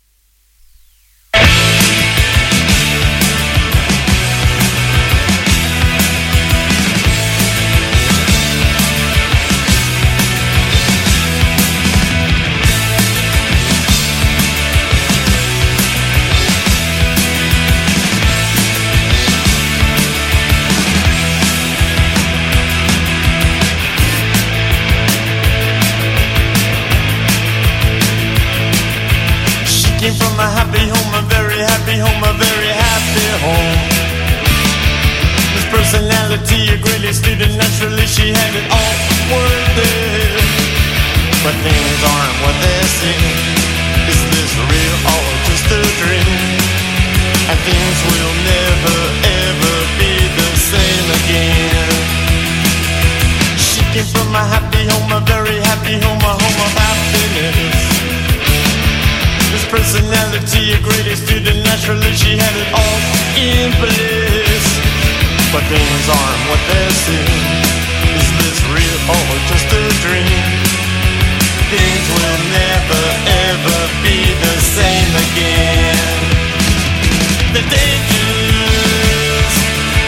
Speaker 12: From a happy home, a very happy home, a very happy home. This personality personality, a greatly student, naturally she had it all worth it. But things aren't what they seem. Is this real or just a dream? And things will never ever be the same again. She came from a happy home, a very happy home, a home of happiness. This personality, a great student, naturally she had it all in bliss. But things aren't what they seem. Is this real or just a dream? Things will never ever be the same again. The dangers,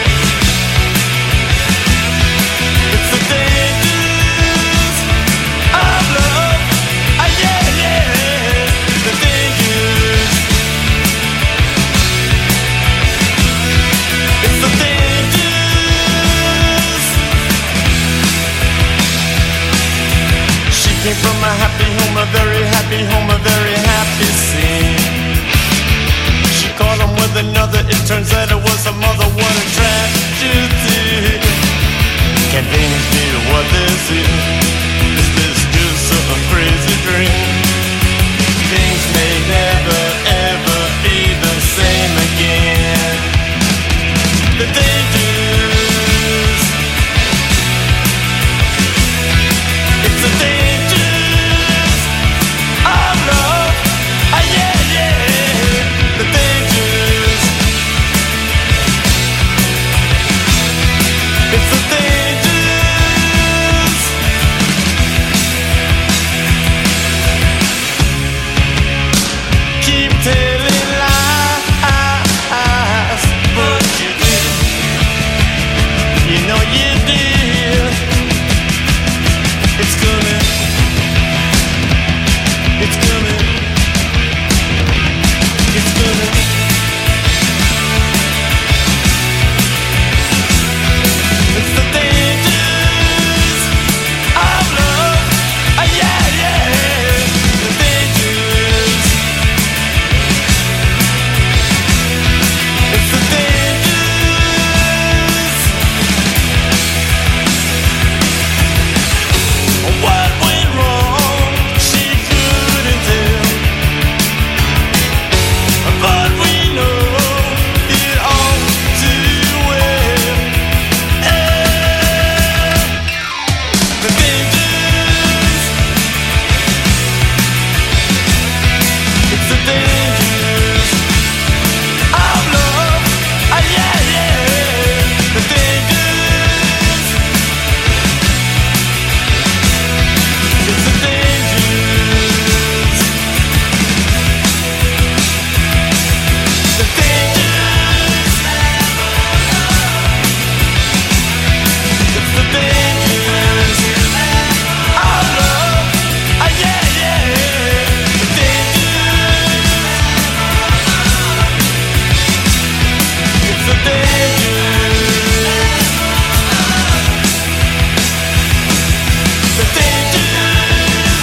Speaker 12: it's the dangers of love. Ah, yeah, yeah. The dangers, it's the dangers. She came from a happy home, a very happy home, a very happy scene. She caught him with another, it turns out it was a mother, what a tragedy. Can things be what they seem? Is this just some crazy dream? Things may never ever be the same again. The dangers, it's the dangers of love. Ah, yeah, yeah. The dangers, it's the dangers. Keep telling lies, but you did. You know you did. It's coming. It's coming. It's coming. It's the dangers of love. Ah, yeah, yeah. The dangers. It's the dangers. What went wrong? She couldn't tell. But we know it all too well. Eh, the dangers, it's the dangers of love. Ah, yeah, yeah. The dangers, it's the dangers. The dangers, it's the dangers of love. Ah, yeah, yeah. The dangers, it's the dangers. The dangers,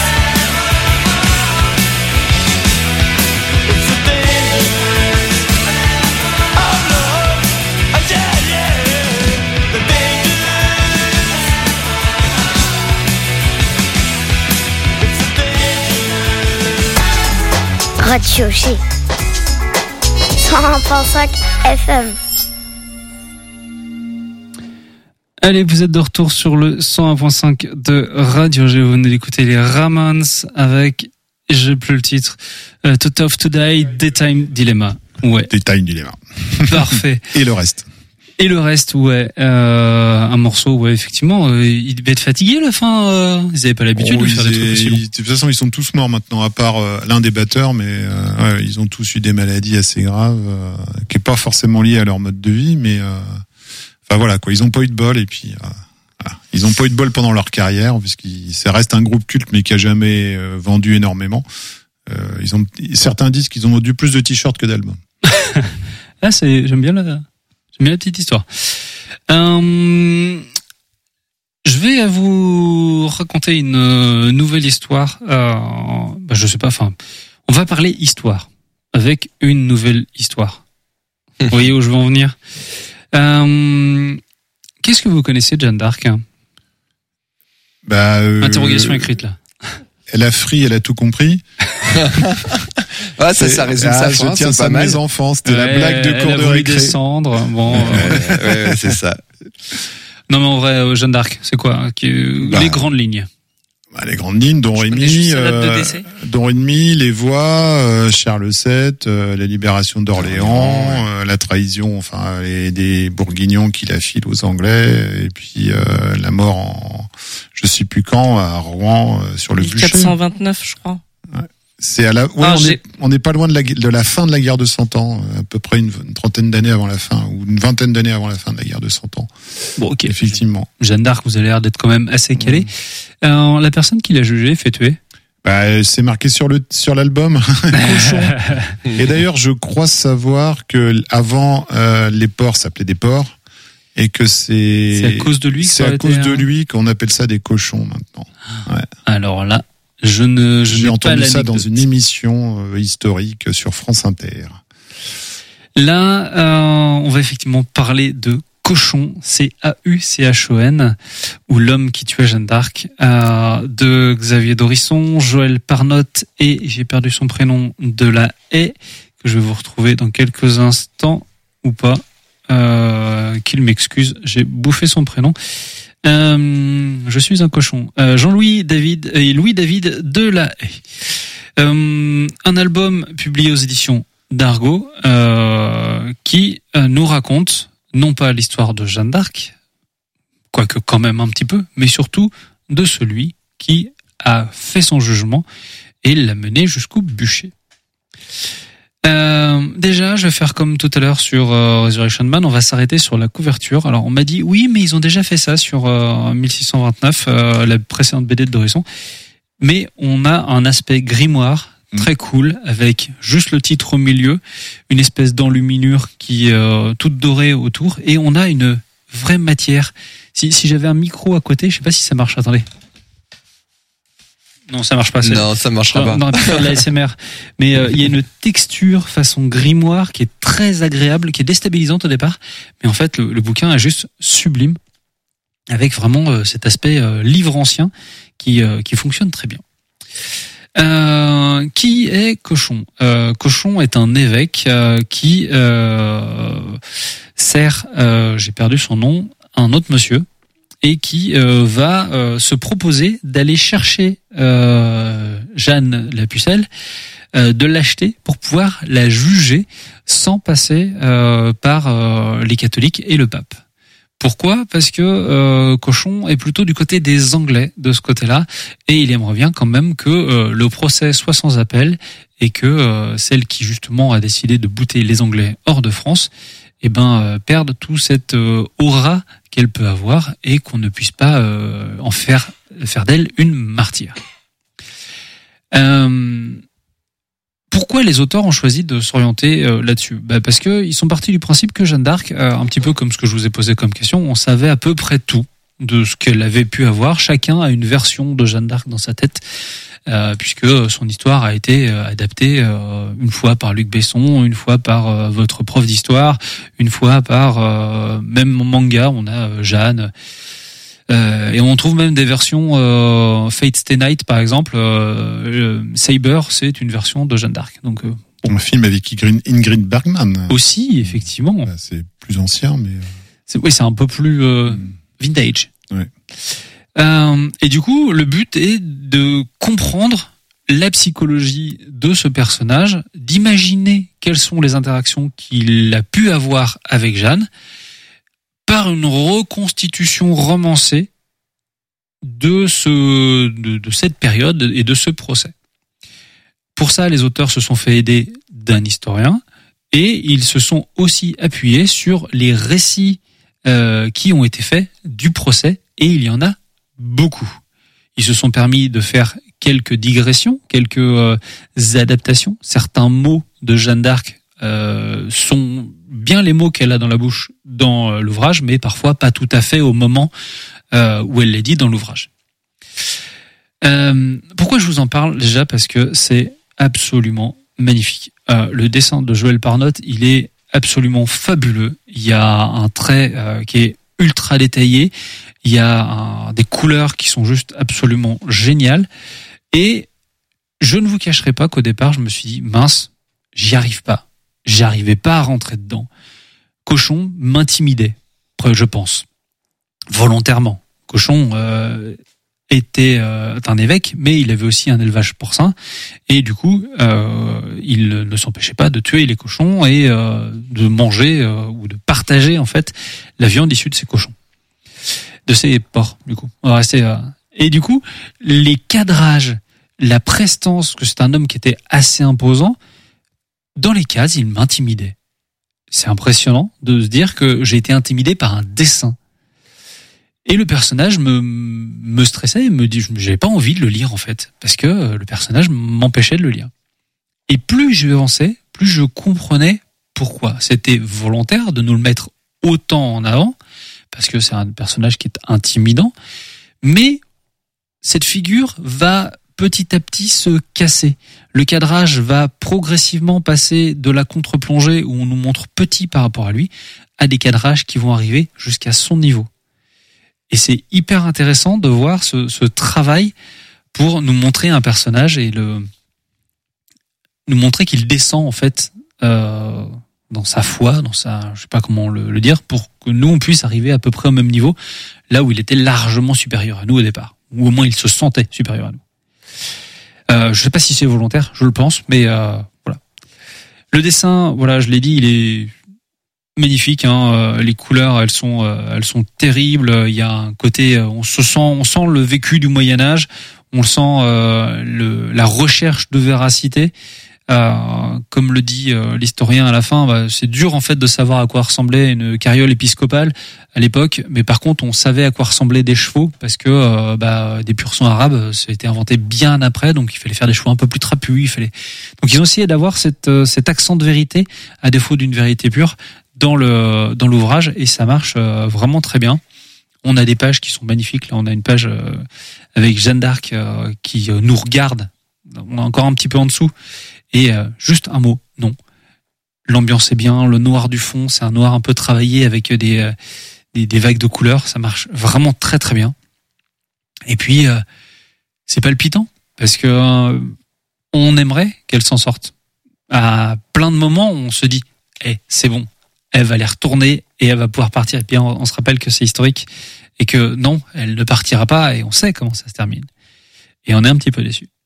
Speaker 12: it's the dangers of love. Ah, yeah, yeah. The dangers, it's the dangers.
Speaker 13: Radio G. cent un virgule cinq F M.
Speaker 1: Allez, vous êtes de retour sur le cent un virgule cinq de Radio G. Vous venez d'écouter les Ramones avec, j'ai plus le titre, euh, Too Tough to Die, Daytime Dilemma. Ouais.
Speaker 9: Daytime Dilemma.
Speaker 1: Parfait.
Speaker 9: Et le reste.
Speaker 1: Et le reste, ouais. Euh, un morceau, ouais, effectivement. Euh, il devait être fatigué à la fin. Euh, ils n'avaient pas l'habitude
Speaker 9: Oh,
Speaker 1: de faire
Speaker 9: ils
Speaker 1: des trucs
Speaker 9: est-
Speaker 1: aussi longs.
Speaker 9: ils- de toute façon, ils sont tous morts maintenant, à part euh, l'un des batteurs, mais euh, ouais, ils ont tous eu des maladies assez graves, euh, qui est pas forcément liées à leur mode de vie, mais euh, enfin voilà quoi. Ils ont pas eu de bol et puis euh, voilà. Ils ont pas eu de bol pendant leur carrière, puisqu'ils ça reste un groupe culte, mais qui a jamais euh, vendu énormément. Euh, ils ont certains disent qu'ils ont vendu plus de t-shirts que d'albums.
Speaker 1: Ah, c'est, j'aime bien la, j'aime bien la petite histoire. Euh, je vais vous raconter une euh, nouvelle histoire. Euh, bah, je sais pas, enfin, on va parler histoire avec une nouvelle histoire. Vous voyez où je veux en venir? euh, Qu'est-ce que vous connaissez de Jeanne d'Arc?
Speaker 9: Bah, euh,
Speaker 1: Interrogation écrite là.
Speaker 9: Elle a fri, elle a tout compris.
Speaker 8: Ah, ça, ça résume
Speaker 9: ah,
Speaker 8: ça.
Speaker 9: Je
Speaker 8: fin,
Speaker 9: tiens
Speaker 8: c'est
Speaker 9: ça
Speaker 8: pas
Speaker 9: de
Speaker 8: mal.
Speaker 9: mes enfants. C'était la
Speaker 1: Ouais,
Speaker 9: blague de
Speaker 1: elle
Speaker 9: cours
Speaker 1: a
Speaker 9: de
Speaker 1: voulu
Speaker 9: récré.
Speaker 1: descendre. Bon.
Speaker 8: Ouais, ouais, ouais, c'est ça.
Speaker 1: Non mais en vrai, euh, Jeanne d'Arc, c'est quoi hein, qui, euh,
Speaker 9: Bah,
Speaker 1: les grandes lignes?
Speaker 9: Bah, les grandes lignes, Don
Speaker 7: Je connais
Speaker 9: Rémy,
Speaker 7: juste sa date de
Speaker 9: euh,
Speaker 7: décès.
Speaker 9: Don Rémy, les voix, euh, Charles sept, euh, la libération d'Orléans, euh, la trahison, enfin les, des Bourguignons qui la filent aux Anglais, et puis euh, la mort en, je sais plus quand, à Rouen euh, sur le
Speaker 7: mille
Speaker 9: bûcher.
Speaker 7: quatre cent vingt-neuf, je crois.
Speaker 9: C'est à la, ouais,
Speaker 7: Ah,
Speaker 9: on
Speaker 7: j'ai-
Speaker 9: est, on n'est pas loin de la, de la fin de la guerre de Cent Ans, à peu près une, une trentaine d'années avant la fin, ou une vingtaine d'années avant la fin de la guerre de Cent Ans.
Speaker 1: Bon, ok.
Speaker 9: Effectivement.
Speaker 1: Jeanne d'Arc, vous avez l'air d'être quand même assez calé.
Speaker 9: Mmh.
Speaker 1: Euh, la personne qui l'a jugé fait tuer.
Speaker 9: Bah, c'est marqué sur le sur l'album. Cochon. Et d'ailleurs, je crois savoir que avant euh, les porcs s'appelaient des porcs et que c'est
Speaker 1: C'est à cause de lui que
Speaker 9: c'est
Speaker 1: ça
Speaker 9: à
Speaker 1: aurait
Speaker 9: cause
Speaker 1: été
Speaker 9: de
Speaker 1: un-
Speaker 9: lui qu'on appelle ça des cochons maintenant. Ouais.
Speaker 1: Alors là, je ne, je
Speaker 9: J'ai
Speaker 1: n'ai pas
Speaker 9: entendu ça dans
Speaker 1: l'anecdote.
Speaker 9: une émission euh, historique sur France Inter.
Speaker 1: Là, euh, on va effectivement parler de Cochon, C A U C H O N, ou L'homme qui tuait Jeanne d'Arc, euh, de Xavier Dorisson, Joël Parnotte et, j'ai perdu son prénom, de la Haye, que je vais vous retrouver dans quelques instants, ou pas, euh, qu'il m'excuse, j'ai bouffé son prénom. Euh, je suis un cochon. Euh, Jean-Louis David et Louis David de la Haye. Euh, un album publié aux éditions d'Argo euh, qui euh, nous raconte non pas l'histoire de Jeanne d'Arc, quoique quand même un petit peu, mais surtout de celui qui a fait son jugement et l'a mené jusqu'au bûcher. Euh, déjà, je vais faire comme tout à l'heure sur euh, Resurrection Man, on va s'arrêter sur la couverture. Alors on m'a dit, oui, mais ils ont déjà fait ça sur euh, mille six cent vingt-neuf, euh, la précédente B D de Dorisson. Mais on a un aspect grimoire très cool, avec juste le titre au milieu, une espèce d'enluminure qui euh, toute dorée autour, et on a une vraie matière. Si, si j'avais un micro à côté, je sais pas si ça marche, attendez. Non, ça marche pas. c'est-
Speaker 8: Non, ça marchera
Speaker 1: on
Speaker 8: pas.
Speaker 1: on aurait pu faire de l'A S M R. Mais euh, il y a une texture façon grimoire qui est très agréable, qui est déstabilisante au départ. Mais en fait, le, le bouquin est juste sublime, avec vraiment euh, cet aspect euh, livre ancien qui, euh, qui fonctionne très bien. Euh, qui est Cochon? euh, Cochon est un évêque euh, qui euh, sert, euh, j'ai perdu son nom, un autre monsieur, et qui euh, va euh, se proposer d'aller chercher euh, Jeanne la Pucelle, euh, de l'acheter pour pouvoir la juger sans passer euh, par euh, les catholiques et le pape. Pourquoi ? Parce que euh, Cochon est plutôt du côté des Anglais de ce côté-là, et il aimerait bien quand même que euh, le procès soit sans appel et que euh, celle qui justement a décidé de bouter les Anglais hors de France, eh ben euh, perde tout cette euh, aura qu'elle peut avoir et qu'on ne puisse pas euh, en faire faire d'elle une martyre. Euh, Pourquoi les auteurs ont choisi de s'orienter euh, là-dessus ? Bah parce que ils sont partis du principe que Jeanne d'Arc, euh, un petit peu comme ce que je vous ai posé comme question, on savait à peu près tout de ce qu'elle avait pu avoir. Chacun a une version de Jeanne d'Arc dans sa tête, euh, puisque son histoire a été euh, adaptée euh, une fois par Luc Besson, une fois par euh, votre prof d'histoire, une fois par euh, même en manga, on a euh, Jeanne. Euh, et on trouve même des versions euh, Fate Stay Night par exemple. Euh, euh, Saber, c'est une version de Jeanne d'Arc. Donc euh,
Speaker 9: Un film avec Ingrid Ingrid Bergman.
Speaker 1: aussi, effectivement,
Speaker 9: Bah, c'est plus ancien, mais
Speaker 1: c'est, oui, c'est un peu plus euh, vintage.
Speaker 9: Ouais.
Speaker 1: Euh, et du coup, le but est de comprendre la psychologie de ce personnage, d'imaginer quelles sont les interactions qu'il a pu avoir avec Jeanne, par une reconstitution romancée de ce de, de cette période et de ce procès. Pour ça, les auteurs se sont fait aider d'un historien et ils se sont aussi appuyés sur les récits euh, qui ont été faits du procès, et il y en a beaucoup. Ils se sont permis de faire quelques digressions, quelques euh, adaptations. Certains mots de Jeanne d'Arc euh, sont bien les mots qu'elle a dans la bouche dans euh, l'ouvrage, mais parfois pas tout à fait au moment euh, où elle les dit dans l'ouvrage. Euh, pourquoi je vous en parle ? Déjà parce que c'est absolument magnifique. Euh, le dessin de Joël Parnotte, il est absolument fabuleux. Il y a un trait euh, qui est ultra détaillé. Il y a un, des couleurs qui sont juste absolument géniales. Et je ne vous cacherai pas qu'au départ, je me suis dit, mince, j'y arrive pas. J'y arrivais pas à rentrer dedans. Cochon m'intimidait, je pense, volontairement. Cochon euh, était euh, un évêque, mais il avait aussi un élevage porcin, et du coup, euh, il ne s'empêchait pas de tuer les cochons et euh, de manger euh, ou de partager en fait la viande issue de ces cochons, de ces porcs. Du coup, on va rester. Euh... Et du coup, les cadrages, la prestance, que c'est un homme qui était assez imposant. Dans les cases, il m'intimidait. C'est impressionnant de se dire que j'ai été intimidé par un dessin. Et le personnage me, me stressait et me dit, j'avais pas envie de le lire en fait, parce que le personnage m'empêchait de le lire. Et plus je avançais, plus je comprenais pourquoi. C'était volontaire de nous le mettre autant en avant, parce que c'est un personnage qui est intimidant, mais cette figure va petit à petit se casser. Le cadrage va progressivement passer de la contre-plongée où on nous montre petit par rapport à lui à des cadrages qui vont arriver jusqu'à son niveau. Et c'est hyper intéressant de voir ce, ce travail pour nous montrer un personnage et le nous montrer qu'il descend en fait euh, dans sa foi, dans sa, je sais pas comment le, le dire, pour que nous on puisse arriver à peu près au même niveau, là où il était largement supérieur à nous au départ, ou au moins il se sentait supérieur à nous. Euh, je sais pas si c'est volontaire, je le pense, mais euh, voilà. Le dessin, voilà, je l'ai dit, il est magnifique. Hein, les couleurs, elles sont, elles sont terribles. Il y a un côté, on se sent, on sent le vécu du Moyen Âge. On le sent, euh, le, la recherche de véracité. Euh, comme le dit euh, l'historien à la fin, bah, c'est dur en fait de savoir à quoi ressemblait une carriole épiscopale à l'époque, mais par contre on savait à quoi ressemblaient des chevaux parce que euh, bah, des pur sang arabes, ça a été inventé bien après, donc il fallait faire des chevaux un peu plus trapus. Il fallait donc ils ont essayé d'avoir cette, euh, cet accent de vérité à défaut d'une vérité pure dans le dans l'ouvrage et ça marche euh, vraiment très bien. On a des pages qui sont magnifiques. Là on a une page euh, avec Jeanne d'Arc euh, qui euh, nous regarde. On a encore un petit peu en dessous. Et euh, juste un mot, non. L'ambiance est bien, le noir du fond, c'est un noir un peu travaillé avec des, euh, des, des vagues de couleurs, ça marche vraiment très très bien. Et puis, euh, c'est palpitant, parce que euh, on aimerait qu'elle s'en sorte. À plein de moments, on se dit, eh, c'est bon, elle va les retourner et elle va pouvoir partir. Et puis on, on se rappelle que c'est historique et que non, elle ne partira pas et on sait comment ça se termine. Et on est un petit peu déçus.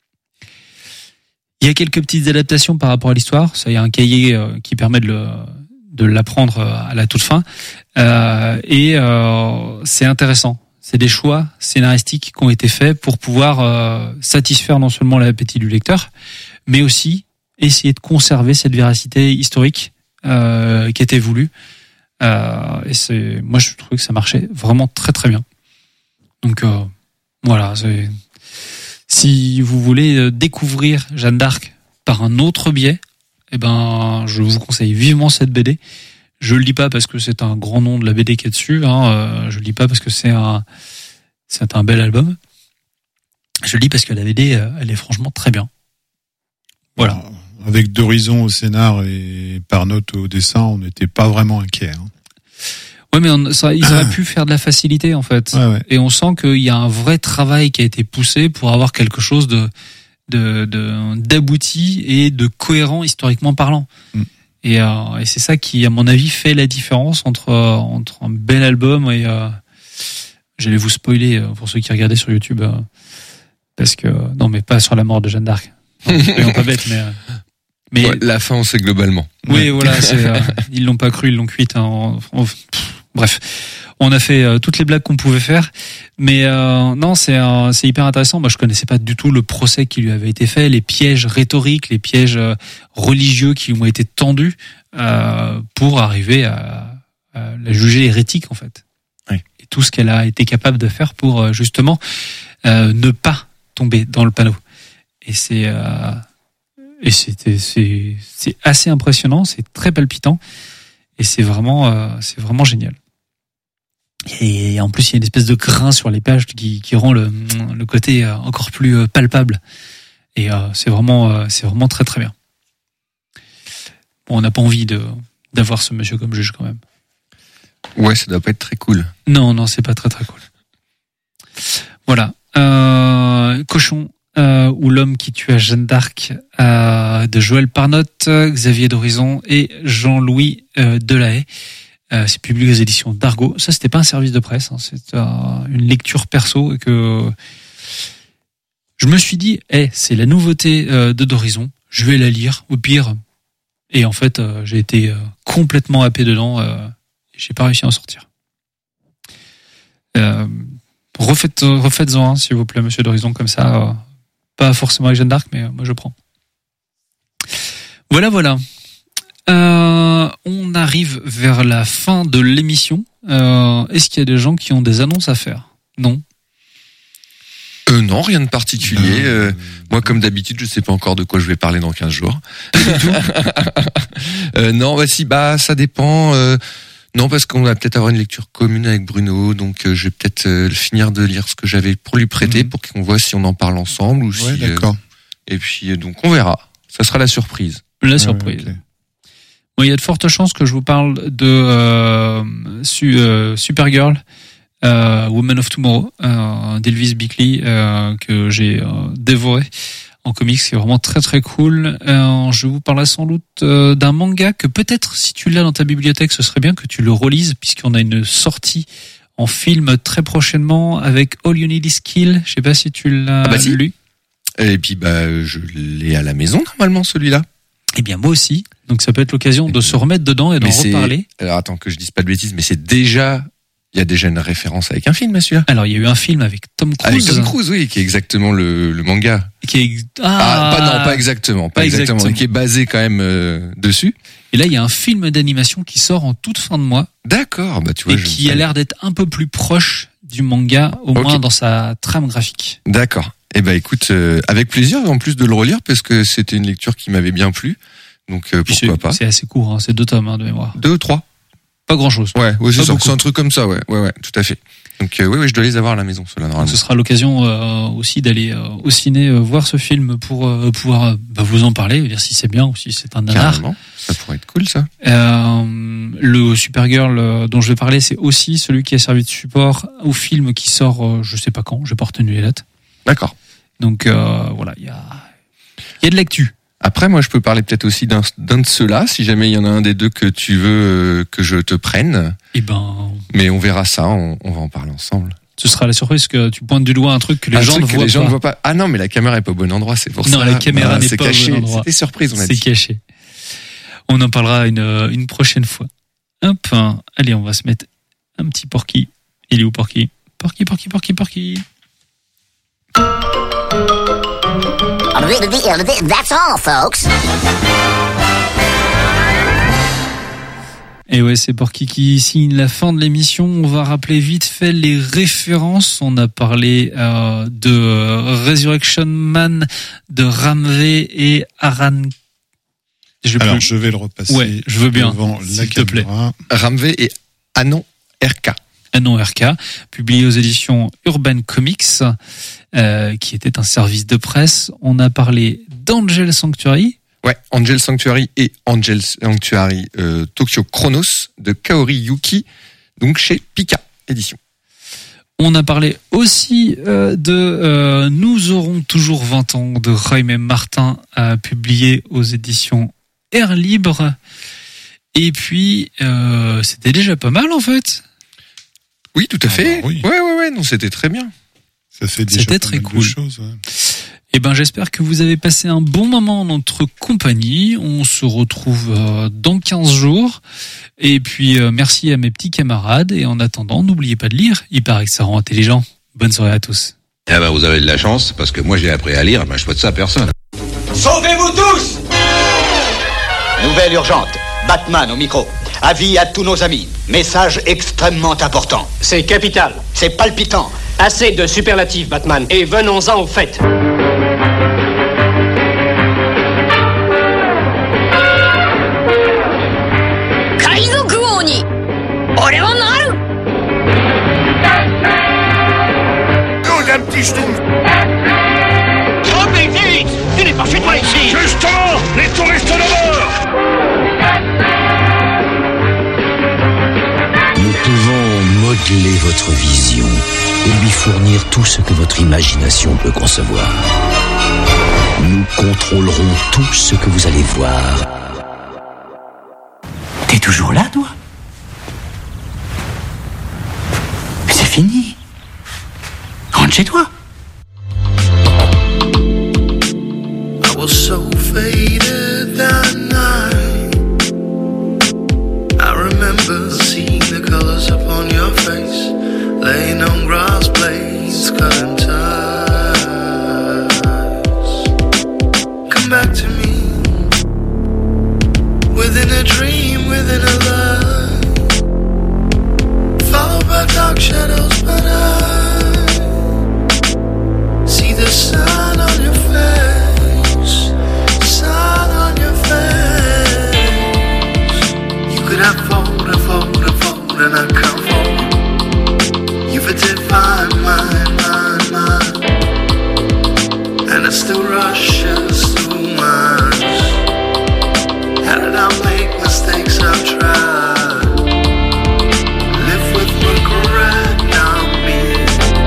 Speaker 1: Il y a quelques petites adaptations par rapport à l'histoire. Ça, il y a un cahier euh, qui permet de, le, de l'apprendre à la toute fin. Euh, et euh, c'est intéressant. C'est des choix scénaristiques qui ont été faits pour pouvoir euh, satisfaire non seulement l'appétit du lecteur, mais aussi essayer de conserver cette véracité historique euh, qui était voulue. Euh, et c'est, moi, je trouve que ça marchait vraiment très très bien. Donc euh, voilà, c'est... Si vous voulez découvrir Jeanne d'Arc par un autre biais, eh ben, je vous conseille vivement cette B D. Je le lis pas parce que c'est un grand nom de la B D qui est dessus, hein. Euh, je le lis pas parce que c'est un, c'est un bel album. Je le lis parce que la B D, elle est franchement très bien. Voilà.
Speaker 9: Avec d'Horizon au scénar et Parnot au dessin, on n'était pas vraiment inquiet. Hein.
Speaker 1: Ouais, mais on, ça, ils auraient pu faire de la facilité en fait,
Speaker 9: ouais, ouais.
Speaker 1: Et on sent qu'il y a un vrai travail qui a été poussé pour avoir quelque chose de, de, de d'abouti et de cohérent historiquement parlant. Mm. Et, euh, et c'est ça qui, à mon avis, fait la différence entre euh, entre un bel album et euh, j'allais vous spoiler pour ceux qui regardaient sur YouTube euh, parce que non, mais pas sur la mort de Jeanne d'Arc. Non, soyons pas bêtes, mais. Euh,
Speaker 8: mais ouais, la fin, on sait globalement.
Speaker 1: Oui, ouais. Voilà, c'est, euh, ils l'ont pas cru, ils l'ont cuite. Hein, en, en, Bref, on a fait euh, toutes les blagues qu'on pouvait faire, mais euh, non, c'est euh, c'est hyper intéressant. Moi, je connaissais pas du tout le procès qui lui avait été fait, les pièges rhétoriques, les pièges euh, religieux qui lui ont été tendus euh, pour arriver à, à la juger hérétique en fait.
Speaker 8: Oui.
Speaker 1: Et tout ce qu'elle a été capable de faire pour euh, justement euh, ne pas tomber dans le panneau. Et c'est euh, et c'était c'est c'est assez impressionnant, c'est très palpitant et c'est vraiment euh, c'est vraiment génial. Et en plus, il y a une espèce de grain sur les pages qui, qui rend le, le côté encore plus palpable. Et euh, c'est vraiment, euh, c'est vraiment très très bien. Bon, on n'a pas envie de d'avoir ce monsieur comme juge quand même.
Speaker 8: Ouais, ça doit pas être très cool.
Speaker 1: Non, non, c'est pas très très cool. Voilà. Euh, Cochon, euh, ou l'homme qui tua Jeanne d'Arc, euh, de Joël Parnotte, Xavier d'Horizon et Jean-Louis euh, Delahaye. Euh, c'est publié aux éditions d'Argo. Ça, c'était pas un service de presse, hein, c'est euh, une lecture perso et que je me suis dit, eh, hey, c'est la nouveauté euh, de d'Horizon. Je vais la lire, au pire. Et en fait, euh, j'ai été euh, complètement happé dedans. Euh, et j'ai pas réussi à en sortir. Euh, refaites, refaites-en un, s'il vous plaît, Monsieur d'Horizon, comme ça. Euh, pas forcément avec Jeanne d'Arc, mais euh, moi je prends. Voilà, voilà. Euh, on arrive vers la fin de l'émission. Euh, est-ce qu'il y a des gens qui ont des annonces à faire? Non.
Speaker 8: Euh, non, rien de particulier. Euh, moi, comme d'habitude, je sais pas encore de quoi je vais parler dans quinze jours. euh, non, bah si, bah ça dépend. Euh, non, parce qu'on va peut-être avoir une lecture commune avec Bruno, donc euh, je vais peut-être euh, finir de lire ce que j'avais pour lui prêter, mmh. pour qu'on voit si on en parle ensemble ou
Speaker 9: ouais,
Speaker 8: si.
Speaker 9: D'accord.
Speaker 8: Euh, et puis, euh, donc, on verra. Ça sera la surprise.
Speaker 1: La surprise. Ouais, okay. Bon, il y a de fortes chances que je vous parle de euh, su, euh, Supergirl. Euh, Woman of Tomorrow, euh, d'Elvis Bickley, euh, que j'ai euh, dévoré en comics, c'est vraiment très très cool. Euh, je vous parlerai sans doute euh, d'un manga que peut-être si tu l'as dans ta bibliothèque, ce serait bien que tu le relises puisqu'on a une sortie en film très prochainement avec All You Need Is Kill. Je sais pas si tu l'as
Speaker 8: ah bah si.
Speaker 1: lu.
Speaker 8: Et puis bah je l'ai à la maison normalement celui-là.
Speaker 1: Eh bien moi aussi. Donc ça peut être l'occasion de se remettre dedans et d'en reparler.
Speaker 8: Alors attends que je dise pas de bêtises, mais c'est déjà il y a déjà une référence avec un film, à celui-là.
Speaker 1: Alors, il y a eu un film avec Tom Cruise.
Speaker 8: Avec Tom Cruise, oui, qui est exactement le, le manga.
Speaker 1: Qui est,
Speaker 8: ah, ah pas, non, pas exactement, pas, pas exactement, exactement. Qui est basé quand même euh, dessus.
Speaker 1: Et là, il y a un film d'animation qui sort en toute fin de mois.
Speaker 8: D'accord, bah tu vois.
Speaker 1: Et qui a l'air d'être un peu plus proche du manga, au okay. moins dans sa trame graphique.
Speaker 8: D'accord. Eh ben, écoute, euh, avec plaisir, en plus de le relire, parce que c'était une lecture qui m'avait bien plu. Donc, euh, pourquoi
Speaker 1: c'est,
Speaker 8: pas.
Speaker 1: C'est assez court, hein, c'est deux tomes, hein, de mémoire.
Speaker 8: Deux ou trois.
Speaker 1: Pas grand chose.
Speaker 8: Ouais, ouais c'est, ça, c'est un truc comme ça, ouais, ouais, ouais, tout à fait. Donc, euh, oui, oui, je dois les avoir à la maison, ceux-là, normalement.
Speaker 1: Donc, ce sera l'occasion euh, aussi d'aller euh, au ciné euh, voir ce film pour euh, pouvoir euh, bah, vous en parler, dire si c'est bien ou si c'est un nanar.
Speaker 8: Carrément, ça pourrait être cool, ça.
Speaker 1: Euh, le Supergirl euh, dont je vais parler, c'est aussi celui qui a servi de support au film qui sort, euh, je sais pas quand, j'ai pas retenu les dates.
Speaker 8: D'accord.
Speaker 1: Donc euh, voilà, il y a, il y a de l'actu.
Speaker 8: Après, moi, je peux parler peut-être aussi d'un, d'un de ceux-là, si jamais il y en a un des deux que tu veux euh, que je te prenne.
Speaker 1: Eh ben.
Speaker 8: Mais on verra ça, on, on va en parler ensemble.
Speaker 1: Ce sera la surprise que tu pointes du doigt un truc que les
Speaker 8: un
Speaker 1: gens ne
Speaker 8: voient
Speaker 1: voient
Speaker 8: les gens
Speaker 1: pas.
Speaker 8: ne voient pas. Ah non, mais la caméra est pas au bon endroit, c'est pour
Speaker 1: non,
Speaker 8: ça.
Speaker 1: Non, la caméra
Speaker 8: ah,
Speaker 1: n'est
Speaker 8: c'est
Speaker 1: pas
Speaker 8: caché.
Speaker 1: au bon endroit.
Speaker 8: C'était surprise, on a
Speaker 1: c'est
Speaker 8: dit.
Speaker 1: C'est caché. On en parlera une, une prochaine fois. Hop, hein. Allez, on va se mettre un petit Porky. Il est où Porky? Porky, Porky, Porky, Porky.
Speaker 4: That's all, folks.
Speaker 1: Et ouais, c'est Porky qui signe la fin de l'émission. On va rappeler vite fait les références. On a parlé euh, de euh, Resurrection Man, de Ramvé et Aran.
Speaker 9: Je Alors, plus. je vais le repasser.
Speaker 1: Ouais, je veux bien.
Speaker 9: Devant
Speaker 1: s'il
Speaker 9: la
Speaker 1: te plaît.
Speaker 8: Ramvé et Anon R K.
Speaker 1: Anon R K, publié aux éditions Urban Comics, euh, qui était un service de presse. On a parlé d'Angel Sanctuary.
Speaker 8: Ouais, Angel Sanctuary et Angel Sanctuary euh, Tokyo Chronos de Kaori Yuki, donc chez Pika Édition.
Speaker 1: On a parlé aussi euh, de euh, Nous aurons toujours vingt ans de Jaime Martin, euh, publié aux éditions Air Libre. Et puis, euh, c'était déjà pas mal en fait.
Speaker 8: Oui, tout à
Speaker 9: ah
Speaker 8: fait.
Speaker 9: Bah oui.
Speaker 8: Ouais, ouais, ouais, non, c'était très bien.
Speaker 9: Ça fait déjà
Speaker 1: c'était très cool.
Speaker 9: Choses, ouais.
Speaker 1: Eh ben, j'espère que vous avez passé un bon moment en notre compagnie. On se retrouve euh, dans quinze jours. Et puis, euh, merci à mes petits camarades. Et en attendant, n'oubliez pas de lire. Il paraît que ça rend intelligent. Bonne soirée à tous.
Speaker 14: Eh ben, vous avez de la chance, parce que moi, j'ai appris à lire. Ben, je souhaite ça à personne.
Speaker 2: Sauvez-vous tous! Nouvelle urgente. Batman au micro. Avis à tous nos amis. Message extrêmement important.
Speaker 3: C'est capital.
Speaker 2: C'est palpitant.
Speaker 3: Assez de superlatifs, Batman. Et venons-en au fait.
Speaker 5: Nous, un petit schtroumpf.
Speaker 12: Oh, mais vite! Tu n'es pas chez toi ici!
Speaker 5: Justement! Les touristes d'abord!
Speaker 6: Nous votre vision et lui fournir tout ce que votre imagination peut concevoir. Nous contrôlerons tout ce que vous allez voir.
Speaker 15: T'es toujours là, toi? Mais c'est fini. Rentre chez toi.
Speaker 16: I was so faded that night. I remember seeing the colors upon your face, laying on grass blades, cutting ties. Come back to me, within a dream, within a lie, followed by dark shadows, but I see the sun on your face, sun on your face. You could have fold and fold and fold and I can't fold. You've a divine mind, mind, mind, and it still rushes through mine. How did I make mistakes? I've tried. Live with regret, now me.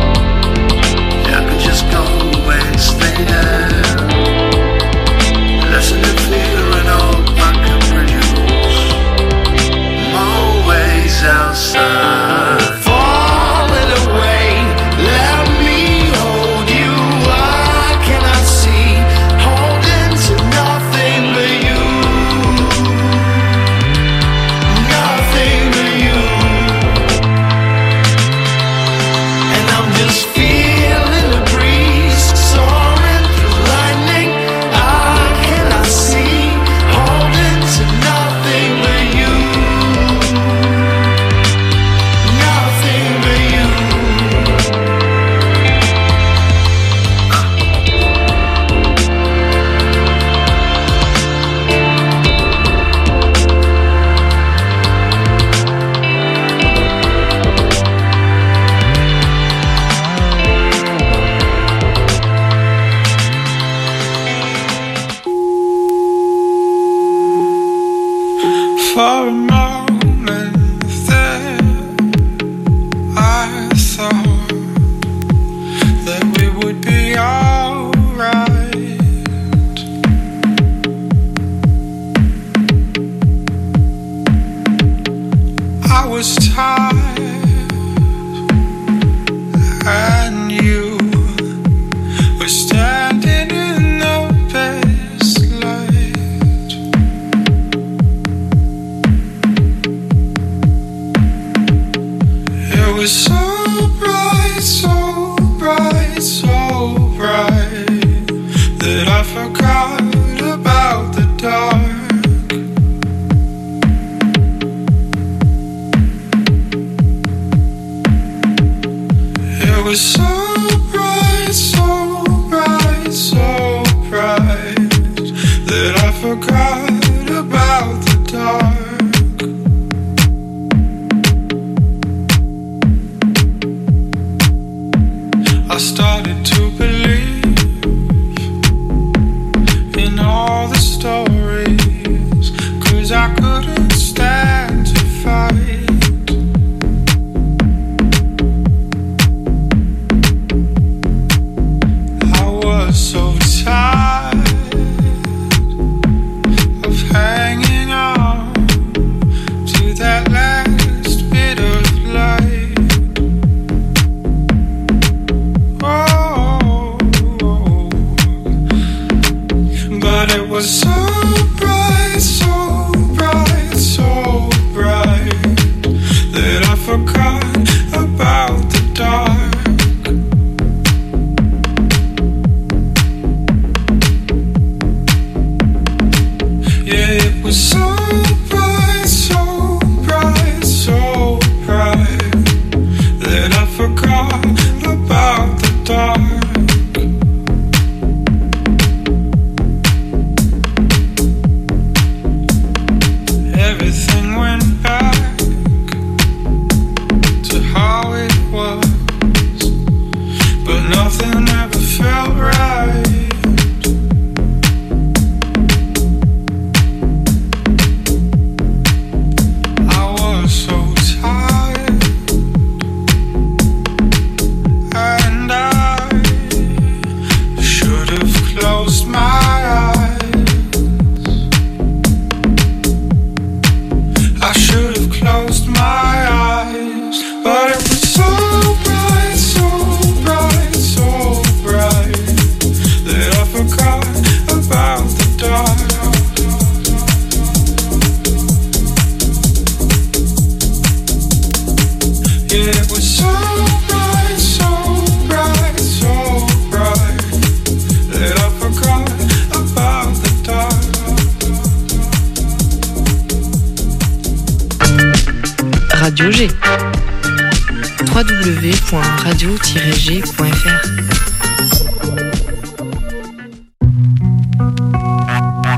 Speaker 16: I could just go and stay there. Lesson in fear and hope I can produce more ways outside. Falling away, let me hold you. I cannot see, holding to nothing but you. Nothing but you. And I'm just feeling the breeze, soaring through lightning. I cannot see, holding to nothing but you. Nothing but you.
Speaker 17: For a moment there, I thought that we would be alright. I was tired, and you were standing in the best light. It was so bright, so bright, so bright that I forgot about the dark. It was so bright, so bright, so bright that I forgot about the dark. I started to believe in all the stories, 'cause I couldn't stand to fight. I was so tired of hanging on to that last bit of light. Oh, but it was so bright, so bright, so bright that I forgot about the dark. Yeah, it was so bright, so bright, so bright that I forgot about the dark. Everything went back to how it was, but nothing ever felt right. closed my eyes. I should have closed my eyes, but it was so bright, so bright, so bright that I forgot about the dark. Yeah, it was so bright, so bright, so bright that I forgot about the dark.
Speaker 18: Radio G. w w w point radio tiret g point f r